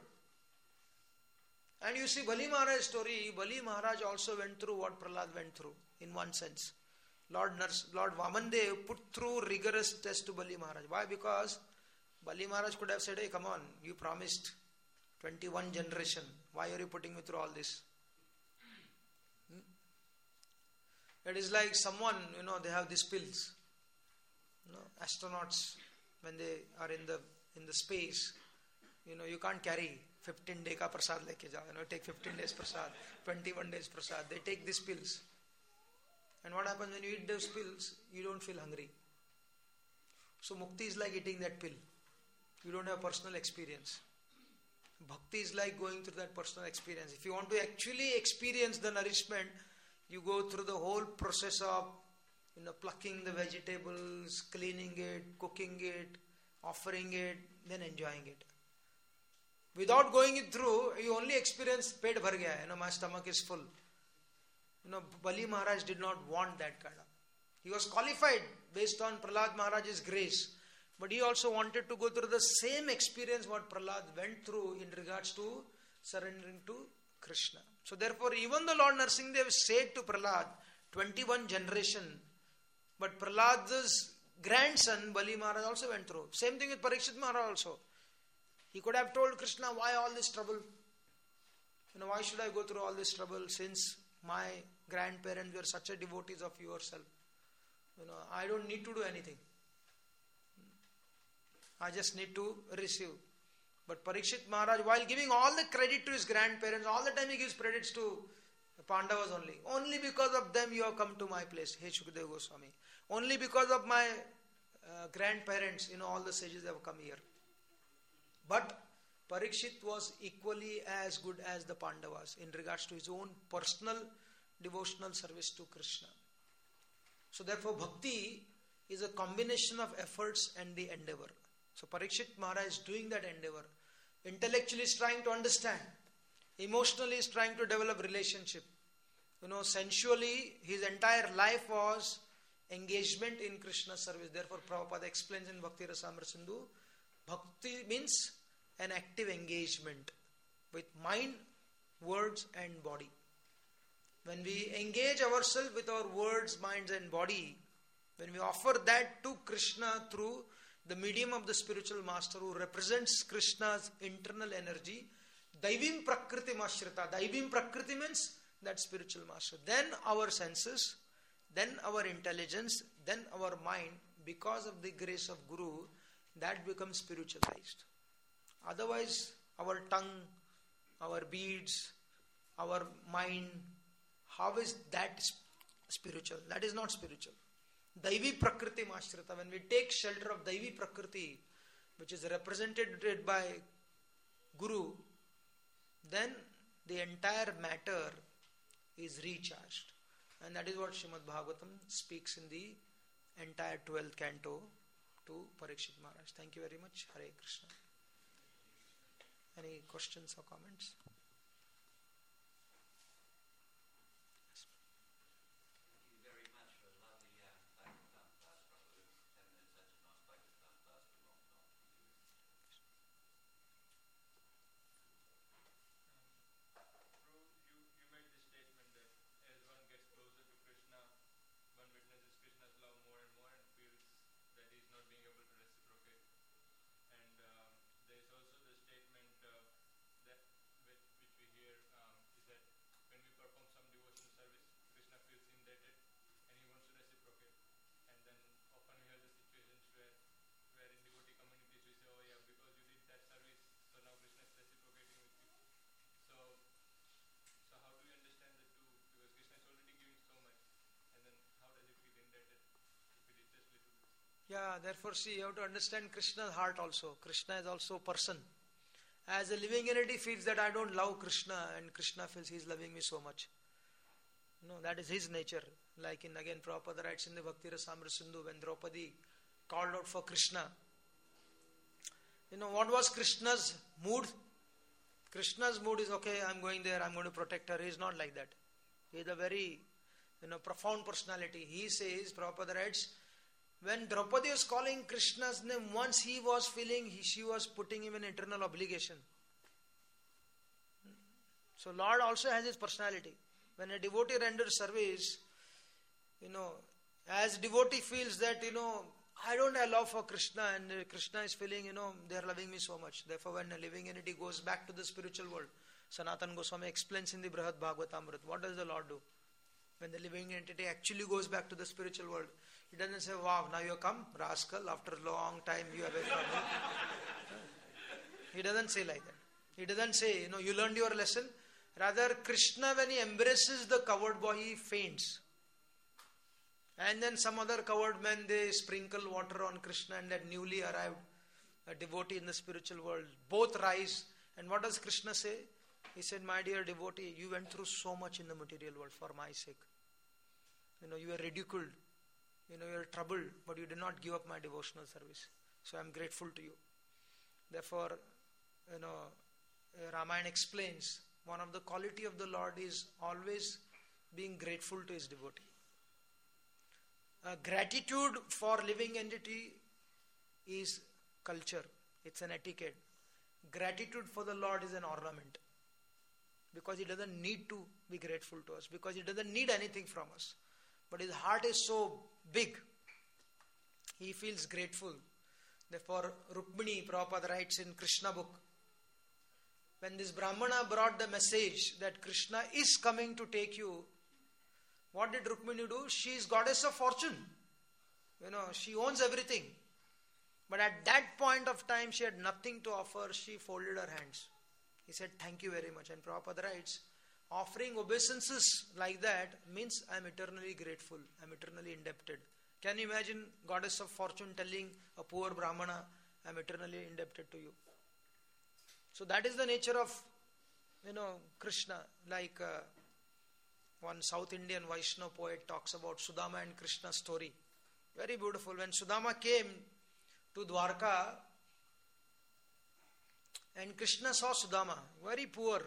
And you see Bali Maharaj's story, Bali Maharaj also went through what Prahlad went through, in one sense. Lord Nars, Lord Vamandev put through rigorous test to Bali Maharaj. Why? Because Bali Maharaj could have said, hey, come on, you promised twenty-one generation. Why are you putting me through all this? Hmm? It is like someone, you know, they have these pills. You know, astronauts, when they are in the in the space, you know, you can't carry fifteen day ka prasad leke jao. You know, take fifteen days prasad, twenty-one days prasad. They take these pills. And what happens when you eat those pills? You don't feel hungry. So mukti is like eating that pill. You don't have personal experience. Bhakti is like going through that personal experience. If you want to actually experience the nourishment, you go through the whole process of, you know, plucking the vegetables, cleaning it, cooking it, offering it, then enjoying it. Without going it through, you only experience pet bhar gaya, you know, my stomach is full. You know, Bali Maharaj did not want that kind of. He was qualified based on Prahlad Maharaj's grace. But he also wanted to go through the same experience what Prahlad went through in regards to surrendering to Krishna. So therefore, even the Lord Narsingadev said to Prahlad, twenty-one generation, but Prahlad's grandson, Bali Maharaj, also went through. Same thing with Parikshit Maharaj also. He could have told Krishna, why all this trouble? You know, why should I go through all this trouble since my grandparents were such a devotees of yourself? You know, I don't need to do anything. I just need to receive. But Parikshit Maharaj, while giving all the credit to his grandparents, all the time he gives credits to Pandavas only. Only because of them you have come to my place, Hey Shukadeva Goswami. Only because of my uh, grandparents, you know, all the sages have come here. But Parikshit was equally as good as the Pandavas in regards to his own personal devotional service to Krishna. So therefore bhakti is a combination of efforts and the endeavor. So Parikshit Maharaj is doing that endeavor. Intellectually is trying to understand. Emotionally is trying to develop relationship. You know, sensually his entire life was engagement in Krishna's service. Therefore Prabhupada explains in Bhakti Rasamrita Sindhu, bhakti means an active engagement with mind, words and body. When we engage ourselves with our words, minds and body, when we offer that to Krishna through the medium of the spiritual master who represents Krishna's internal energy, Daivim Prakriti Mashrita. Daivim Prakriti means that spiritual master. Then our senses, then our intelligence, then our mind, because of the grace of Guru, that becomes spiritualized. Otherwise, our tongue, our beads, our mind, how is that spiritual? That is not spiritual. Daivi Prakriti Mashrita. When we take shelter of Daivi Prakriti, which is represented by Guru, then the entire matter is recharged. And that is what Srimad Bhagavatam speaks in the entire twelfth canto to Parikshit Maharaj. Thank you very much. Hare Krishna. Any questions or comments? Yeah, therefore see, you have to understand Krishna's heart also. Krishna is also a person. As a living entity feels that I don't love Krishna, and Krishna feels he is loving me so much. No, that is his nature. Like in again Prabhupada writes in the Bhakti Rasamrita Sindhu, when Draupadi called out for Krishna. You know, what was Krishna's mood? Krishna's mood is, okay, I'm going there, I'm going to protect her. He is not like that. He is a very, you know, profound personality. He says, Prabhupada writes, when Draupadi was calling Krishna's name, once he was feeling he, she was putting him in eternal obligation. So Lord also has his personality. When a devotee renders service, you know, as devotee feels that, you know, I don't have love for Krishna, and Krishna is feeling, you know, they are loving me so much. Therefore, when a living entity goes back to the spiritual world, Sanatana Goswami explains in the Brihad Bhagavatamrita, what does the Lord do? When the living entity actually goes back to the spiritual world, he doesn't say, wow, now you have come, rascal, after a long time you have come. He doesn't say like that. He doesn't say, you know, you learned your lesson. Rather, Krishna, when he embraces the coward boy, he faints. And then some other coward men, they sprinkle water on Krishna, and that newly arrived a devotee in the spiritual world, both rise. And what does Krishna say? He said, my dear devotee, you went through so much in the material world for my sake. You know, you were ridiculed. You know, you were troubled, but you did not give up my devotional service. So I am grateful to you. Therefore, you know, Ramayana explains, one of the quality of the Lord is always being grateful to his devotee. Uh, gratitude for living entity is culture. It's an etiquette. Gratitude for the Lord is an ornament. Because he doesn't need to be grateful to us. Because he doesn't need anything from us. But his heart is so big. He feels grateful. Therefore, Rukmini, Prabhupada writes in Krishna book, when this Brahmana brought the message that Krishna is coming to take you, what did Rukmini do? She is goddess of fortune. You know, she owns everything. But at that point of time, she had nothing to offer. She folded her hands. He said, thank you very much. And Prabhupada writes, offering obeisances like that means I am eternally grateful. I am eternally indebted. Can you imagine Goddess of Fortune telling a poor Brahmana, I am eternally indebted to you. So that is the nature of, you know, Krishna. Like uh, one South Indian Vaishnava poet talks about Sudama and Krishna's story. Very beautiful. When Sudama came to Dwarka and Krishna saw Sudama, very poor.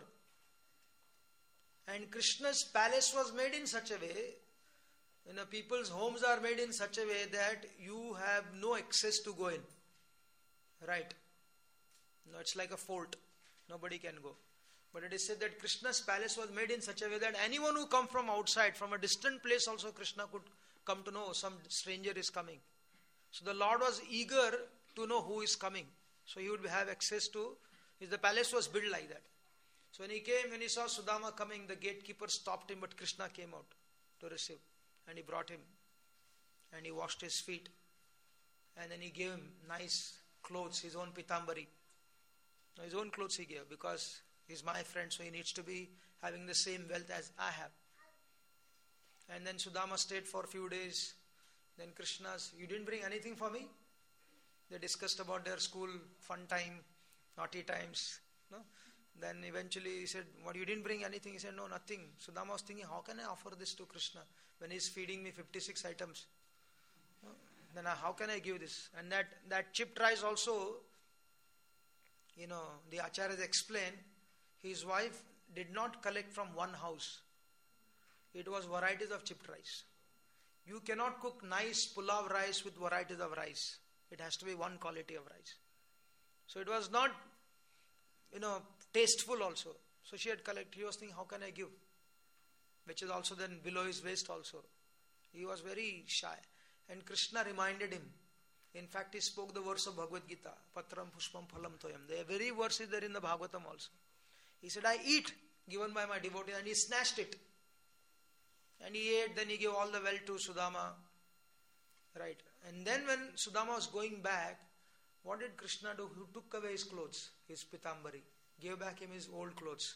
And Krishna's palace was made in such a way, you know, people's homes are made in such a way that you have no access to go in. Right? No, it's like a fort. Nobody can go. But it is said that Krishna's palace was made in such a way that anyone who come from outside, from a distant place also, Krishna could come to know some stranger is coming. So the Lord was eager to know who is coming. So he would have access to, the palace was built like that. So when he came, when he saw Sudama coming, the gatekeeper stopped him, but Krishna came out to receive. And he brought him. And he washed his feet. And then he gave him nice clothes, his own pitambari. His own clothes he gave, because he's my friend, so he needs to be having the same wealth as I have. And then Sudama stayed for a few days. Then Krishna's, you didn't bring anything for me? They discussed about their school fun time, naughty times. No? Then eventually he said, what, you didn't bring anything? He said, no, nothing. Sudama was thinking, how can I offer this to Krishna when he's feeding me fifty-six items? No? Then how can I give this? And that, that chipped rice also, you know, the acharyas explain, his wife did not collect from one house. It was varieties of chipped rice. You cannot cook nice pulav rice with varieties of rice. It has to be one quality of rice. So it was not, you know, tasteful also. So she had collected. He was thinking, how can I give? Which is also then below his waist also. He was very shy. And Krishna reminded him. In fact, he spoke the verse of Bhagavad Gita. Patram pushpam phalam toyam. The very verse is there in the Bhagavatam also. He said, I eat, given by my devotee. And he snatched it. And he ate, then he gave all the wealth to Sudama. Right. And then when Sudama was going back, what did Krishna do? He took away his clothes, his pitambari, gave back him his old clothes.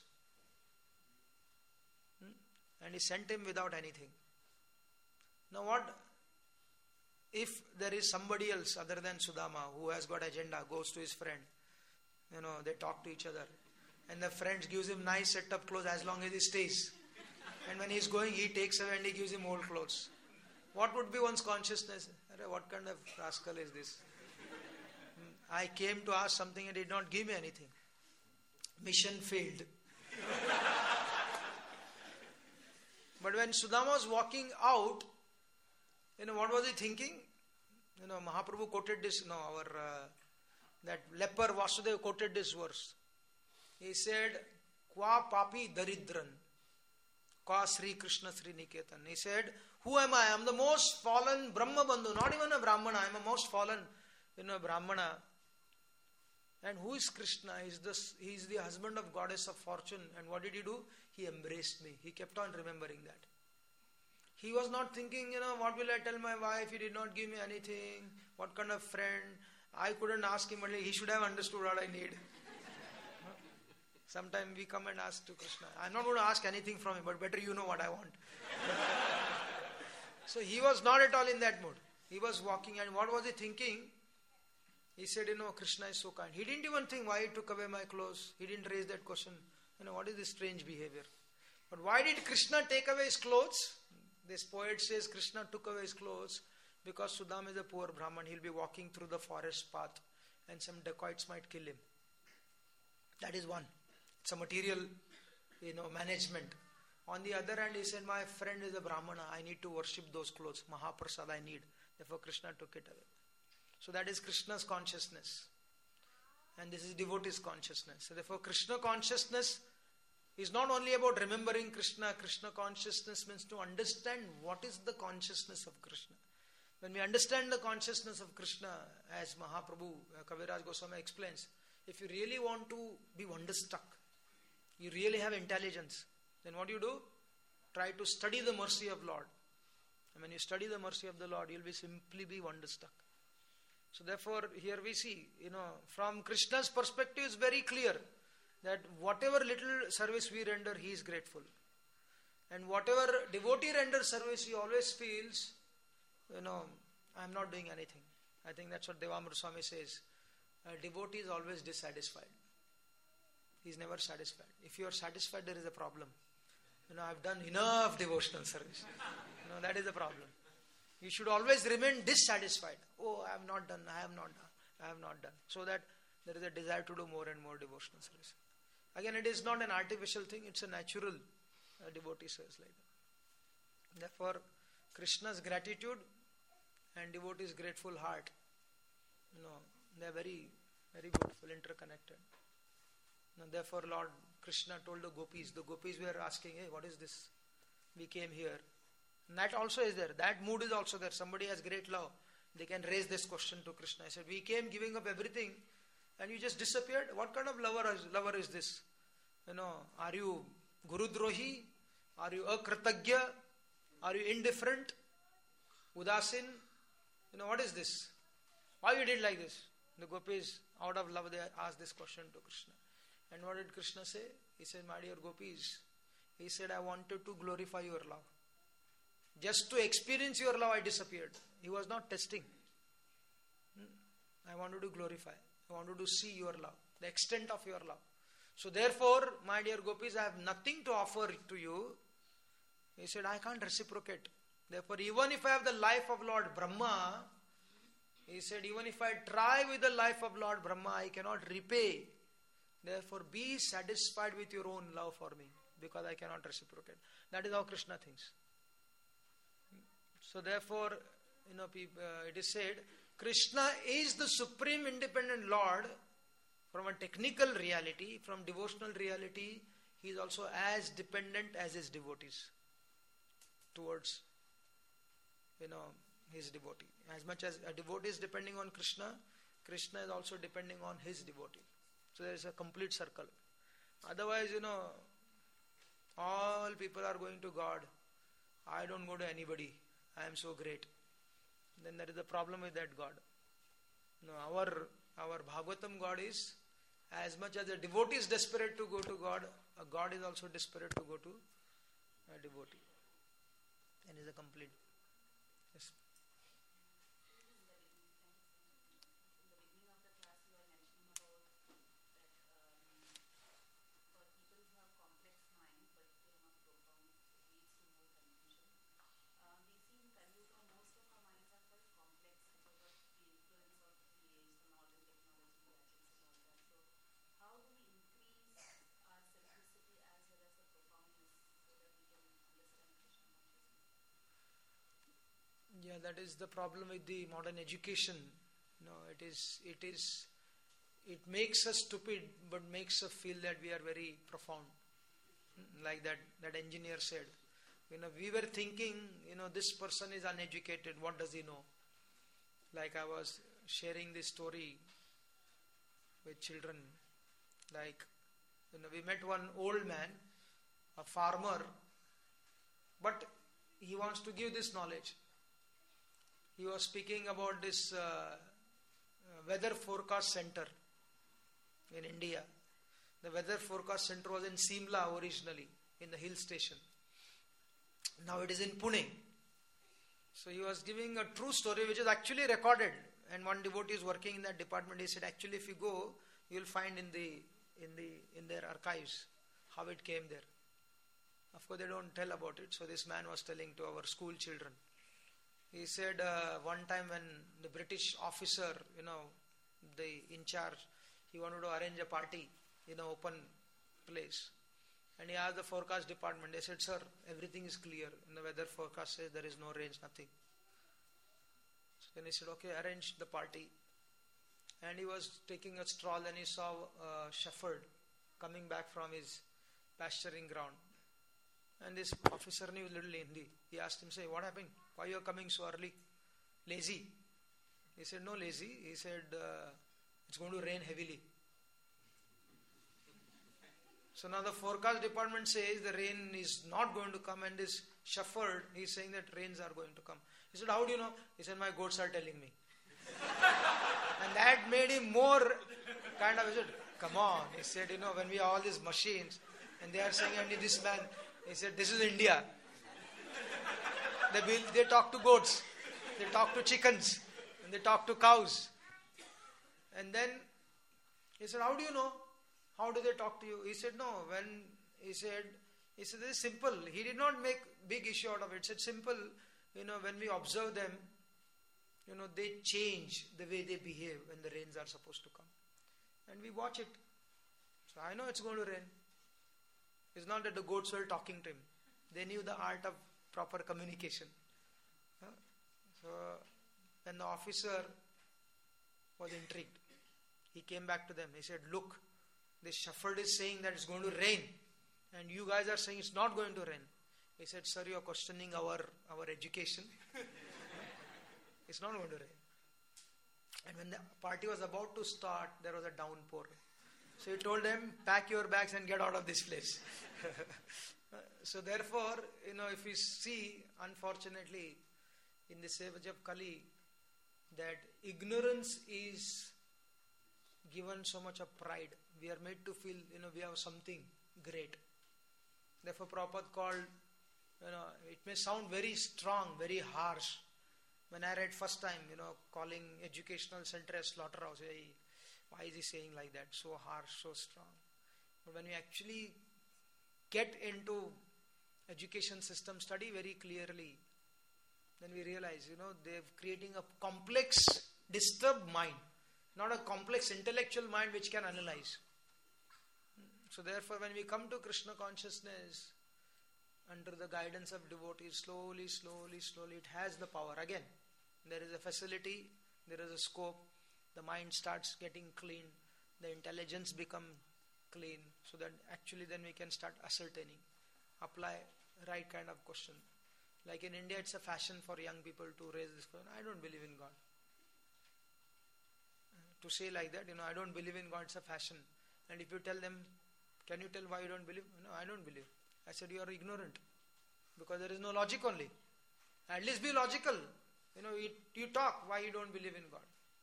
Hmm? And he sent him without anything. Now what if there is somebody else other than Sudama who has got agenda, goes to his friend, you know, they talk to each other, and the friend gives him nice set of clothes as long as he stays. And when he's going, he takes away and he gives him old clothes. What would be one's consciousness? What kind of rascal is this? I came to ask something and did not give me anything. Mission failed. But when Sudama was walking out, you know, what was he thinking? You know, Mahaprabhu quoted this, you know, our, uh, that leper Vasudeva quoted this verse. He said, Kwa papi daridran. Kwa Sri Krishna Sri Niketan. He said, who am I? I am the most fallen Brahma Bandhu, not even a Brahmana. I am a most fallen, you know, Brahmana. And who is Krishna? He is, the, he is the husband of Goddess of Fortune. And what did he do? He embraced me. He kept on remembering that. He was not thinking, you know, what will I tell my wife? He did not give me anything. What kind of friend? I couldn't ask him, but he should have understood what I need. Sometimes we come and ask to Krishna. I'm not going to ask anything from him, but better you know what I want. So he was not at all in that mood. He was walking, and what was he thinking? He said, you know, Krishna is so kind. He didn't even think why he took away my clothes. He didn't raise that question. You know, what is this strange behavior? But why did Krishna take away his clothes? This poet says Krishna took away his clothes because Sudama is a poor Brahman. He'll be walking through the forest path and some dacoits might kill him. That is one. It's a material, you know, management. On the other hand, he said, my friend is a Brahmana. I need to worship those clothes. Mahaprasad I need. Therefore, Krishna took it away. So that is Krishna's consciousness. And this is devotee's consciousness. So therefore, Krishna consciousness is not only about remembering Krishna. Krishna consciousness means to understand what is the consciousness of Krishna. When we understand the consciousness of Krishna, as Mahaprabhu, uh, Kaviraj Goswami explains, if you really want to be wonderstruck, you really have intelligence, then what do you do? Try to study the mercy of Lord. And when you study the mercy of the Lord, you'll be simply be wonderstruck. So therefore, here we see, you know, from Krishna's perspective, it's very clear that whatever little service we render, he is grateful. And whatever devotee renders service, he always feels, you know, I'm not doing anything. I think that's what Devamrita Swami says. A devotee is always dissatisfied. He's never satisfied. If you are satisfied, there is a problem. You know, I've done enough devotional service. You know, that is the problem. You should always remain dissatisfied. Oh, I have not done, I have not done, I have not done. So that there is a desire to do more and more devotional service. Again, it is not an artificial thing, it's a natural uh, devotee service like that. Therefore, Krishna's gratitude and devotee's grateful heart, you know, they are very, very beautiful, interconnected. Now, therefore, Lord Krishna told the gopis, the gopis were asking, hey, what is this? We came here. And that also is there. That mood is also there. Somebody has great love. They can raise this question to Krishna. I said, we came giving up everything and you just disappeared. What kind of lover is, lover is this? You know, are you Gurudrohi? Are you Akritagya? Are you indifferent? Udasin? You know, what is this? Why you did like this? The gopis, out of love, they asked this question to Krishna. And what did Krishna say? He said, my dear gopis, he said, I wanted to glorify your love. Just to experience your love, I disappeared. He was not testing. I wanted to glorify. I wanted to see your love, the extent of your love. So therefore, my dear gopis, I have nothing to offer to you. He said, I can't reciprocate. Therefore, even if I have the life of Lord Brahma, he said, even if I try with the life of Lord Brahma, I cannot repay. Therefore, be satisfied with your own love for me, because I cannot reciprocate. That is how Krishna thinks. So therefore, you know, uh, it is said, Krishna is the supreme independent Lord from a technical reality, from devotional reality. He is also as dependent as his devotees towards, you know, his devotee. As much as a devotee is depending on Krishna, Krishna is also depending on his devotee. So there is a complete circle. Otherwise, you know, all people are going to God. I don't go to anybody. I am so great. Then there is a problem with that God. No, our our Bhagavatam God is, as much as a devotee is desperate to go to God, a God is also desperate to go to a devotee. And is a complete. Yes. Yeah, that is the problem with the modern education. No, it is, it is, it makes us stupid, but makes us feel that we are very profound. Like that, that engineer said, you know, we were thinking, you know, this person is uneducated. What does he know? Like I was sharing this story with children. Like, you know, we met one old man, a farmer, but he wants to give this knowledge. He was speaking about this uh, uh, weather forecast center in India. The weather forecast center was in Simla originally, in the hill station. Now it is in Pune. So he was giving a true story which is actually recorded. And one devotee is working in that department. He said, actually, if you go, you will find in the in the in their archives how it came there. Of course, they don't tell about it. So this man was telling to our school children. He said uh, one time when the British officer, you know, the in charge, he wanted to arrange a party in an open place. And he asked the forecast department. They said, sir, everything is clear. In the weather forecast says there is no range, nothing. So then he said, okay, arrange the party. And he was taking a stroll and he saw a shepherd coming back from his pasturing ground. And this officer knew little Hindi. He asked him, say, what happened? Why you are coming so early? Lazy. He said, no lazy. He said, uh, it's going to rain heavily. So now the forecast department says the rain is not going to come, and this shepherd, he's saying that rains are going to come. He said, how do you know? He said, my goats are telling me. And that made him more kind of, he said, come on. He said, you know, when we have all these machines, and they are saying, and this man, he said, this is India. They, will, they talk to goats, they talk to chickens, and they talk to cows. And then he said, how do you know? How do they talk to you? He said, no, when he said, he said, this is simple. He did not make big issue out of it. He said, simple, you know, when we observe them, you know, they change the way they behave when the rains are supposed to come. And we watch it. So I know it's going to rain. It's not that the goats were talking to him. They knew the art of proper communication. Huh? So when the officer was intrigued, he came back to them. He said, look, this shepherd is saying that it's going to rain, and you guys are saying it's not going to rain. He said, sir, you are questioning our, our education. It's not going to rain. And when the party was about to start, there was a downpour. So he told them, pack your bags and get out of this place. So therefore, you know, if we see, unfortunately, in the age of Kali, that ignorance is given so much of pride. We are made to feel, you know, we have something great. Therefore, Prabhupada called, you know, it may sound very strong, very harsh. When I read first time, you know, calling educational center a slaughterhouse, hey, why is he saying like that? So harsh, so strong. But when you actually get into education system, study very clearly, then we realize, you know, they're creating a complex, disturbed mind, not a complex intellectual mind which can analyze. So therefore, when we come to Krishna consciousness, under the guidance of devotees, slowly, slowly, slowly, it has the power. Again, there is a facility, there is a scope, the mind starts getting clean, the intelligence become clean, so that actually then we can start ascertaining, apply right kind of question. Like in India, it's a fashion for young people to raise this question, I don't believe in God. To say like that, you know, I don't believe in God, it's a fashion. And if you tell them, can you tell why you don't believe? No, I don't believe. I said, you are ignorant. Because there is no logic only. At least be logical. You know, you, you talk why you don't believe in God.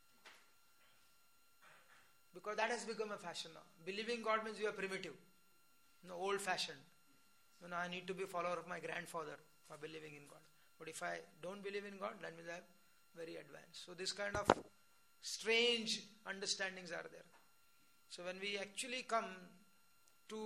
Because that has become a fashion now. Believing God means you are primitive. You know, old fashioned. You know, I need to be a follower of my grandfather for believing in God. But if I don't believe in God, that means I am very advanced. So this kind of strange understandings are there. So when we actually come to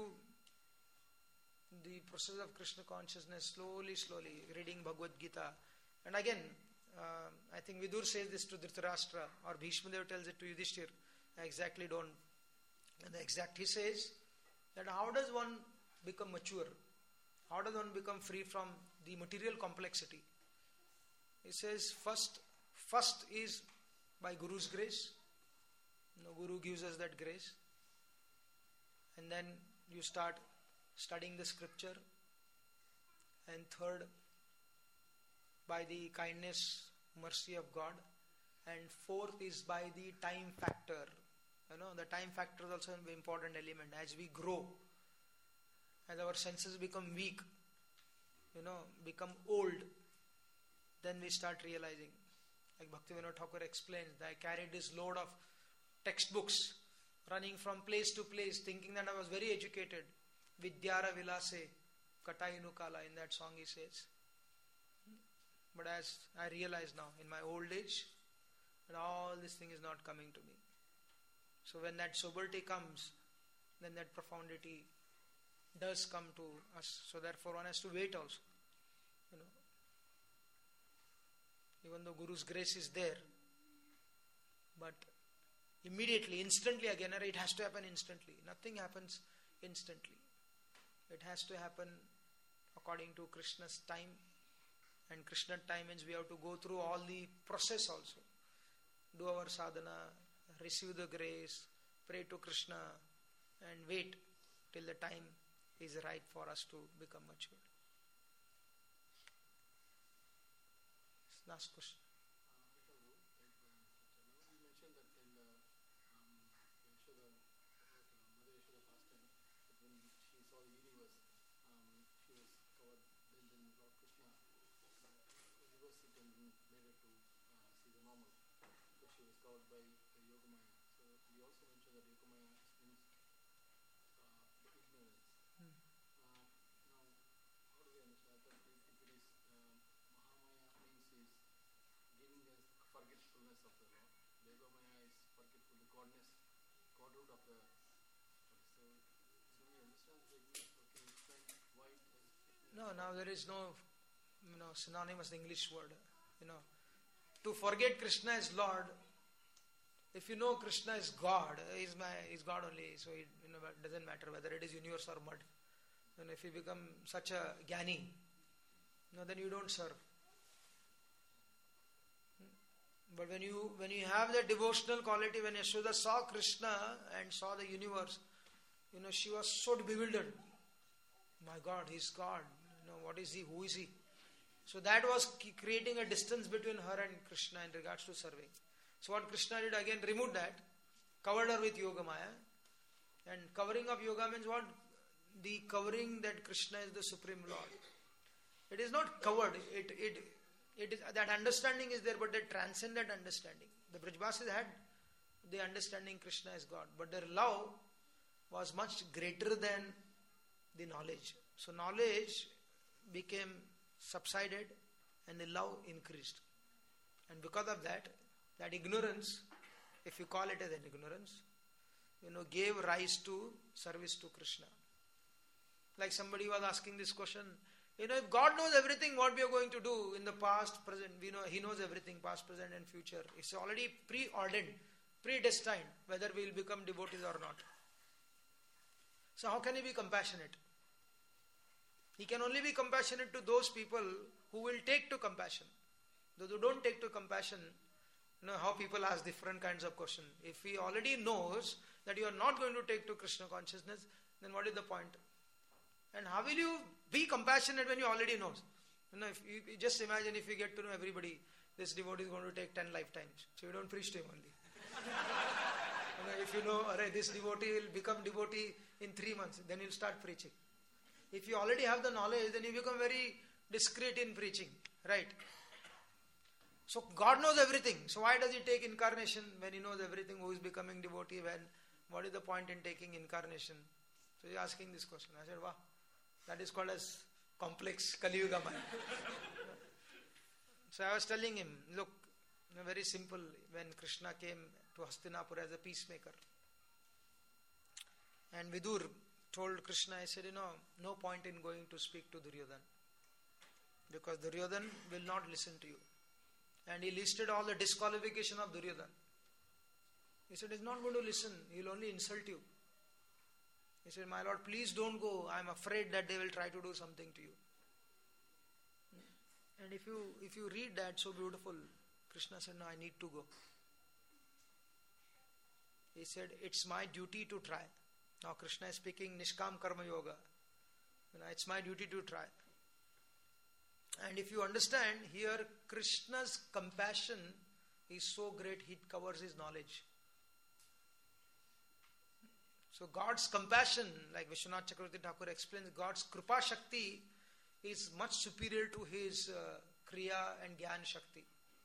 the process of Krishna consciousness, slowly, slowly, reading Bhagavad Gita, and again, uh, I think Vidur says this to Dhritarashtra, or Bhishma Dev tells it to Yudhishthir, I exactly don't, and the exact, he says, that how does one become mature? How does one become free from the material complexity? He says, first, first is by Guru's grace. You know, Guru gives us that grace. And then you start studying the scripture. And third, by the kindness, mercy of God. And fourth is by the time factor. You know, the time factor is also an important element. As we grow, as our senses become weak, you know, become old, then we start realizing, like Bhaktivinoda Thakur explains, that I carried this load of textbooks, running from place to place, thinking that I was very educated. Vidyara Vilase, Katainu Kala, in that song he says. But as I realize now, in my old age, that all this thing is not coming to me. So when that sobriety comes, then that profundity does come to us. So therefore one has to wait also. You know, even though Guru's grace is there, but immediately, instantly again, it has to happen instantly. Nothing happens instantly. It has to happen according to Krishna's time. And Krishna time means we have to go through all the process also. Do our sadhana, receive the grace, pray to Krishna, and wait till the time is right for us to become mature. Last question. You mentioned that in the um, Yashoda, Mother Yashoda pastime, that when No, now there is no, you know, synonymous English word. You know, to forget Krishna as Lord. If you know Krishna is God, He's my, He's God only. So it, you know, it doesn't matter whether it is universe or mud. And if you become such a Gyani, you know, then you don't serve. But when you when you have that devotional quality, when Yashoda saw Krishna and saw the universe, you know, she was so bewildered. My God, He's God. You know, what is He? Who is He? So that was creating a distance between her and Krishna in regards to serving. So what Krishna did again, removed that, covered her with Yogamaya. And covering of yoga means what? The covering that Krishna is the Supreme Lord. It is not covered. It it it is that understanding is there, but they transcend that understanding. The Brajbasis had the understanding Krishna is God, but their love was much greater than the knowledge. So knowledge became subsided and the love increased. And because of that, that ignorance, if you call it as an ignorance, you know, gave rise to service to Krishna. Like somebody was asking this question, you know, if God knows everything, what we are going to do in the past, present, we know He knows everything, past, present and future. It's already preordained, predestined, whether we will become devotees or not. So how can He be compassionate? He can only be compassionate to those people who will take to compassion. Those who don't take to compassion, you know how people ask different kinds of questions. If He already knows that you are not going to take to Krishna consciousness, then what is the point? And how will you be compassionate when you already know? You know, if you, you just imagine if you get to know everybody, this devotee is going to take ten lifetimes. So you don't preach to him only. You know, if you know, alright, this devotee will become devotee in three months, then you'll start preaching. If you already have the knowledge, then you become very discreet in preaching. Right? So God knows everything. So why does He take incarnation when He knows everything? Who is becoming devotee when? What is the point in taking incarnation? So he's asking this question. I said, wow, that is called as complex Kali Yuga mind. So I was telling him, look, very simple, when Krishna came to Hastinapur as a peacemaker, and Vidur told Krishna, I said, you know, no point in going to speak to Duryodhana, because Duryodhana will not listen to you. And he listed all the disqualification of Duryodhana. He said, he's not going to listen, he will only insult you. He said, my lord, please don't go, I am afraid that they will try to do something to you. And if you if you read that, so beautiful, Krishna said, no, I need to go. He said, it's my duty to try. Now Krishna is speaking Nishkam Karma Yoga. You know, it's my duty to try. And if you understand, here Krishna's compassion is so great, he covers his knowledge. So God's compassion, like Vishwanath Chakravarti Thakur explains, God's Kripa Shakti is much superior to his uh, Kriya and Gyan Shakti.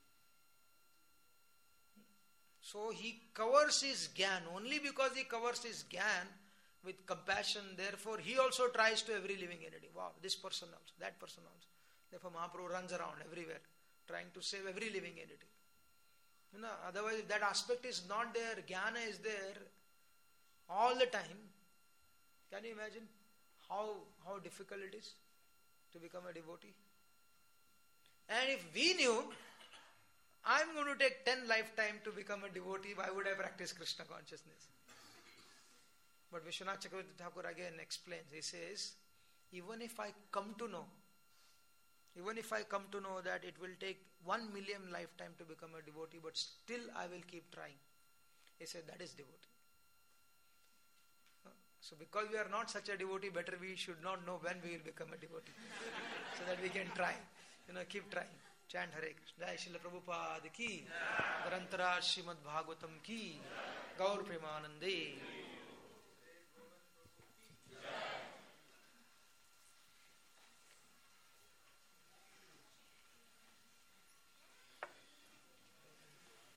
So he covers his Gyan. Only because he covers his Gyan with compassion, therefore he also tries to every living entity. Wow, this person also, that person also. Therefore Mahaprabhu runs around everywhere, trying to save every living entity. You know, otherwise if that aspect is not there, Jnana is there all the time, can you imagine how, how difficult it is to become a devotee? And if we knew, I'm going to take ten lifetime to become a devotee, why would I practice Krishna consciousness? But Vishwanath Chakravarti Thakur again explains, he says, even if I come to know, even if I come to know that it will take one million lifetime to become a devotee, but still I will keep trying. He said, that is devotee. So because we are not such a devotee, better we should not know when we will become a devotee. So that we can try. You know, keep trying. Chant Hare Krishna. Jai Srila Prabhupada ki. Garantara Srimad Bhagavatam ki. Gaur Premanande.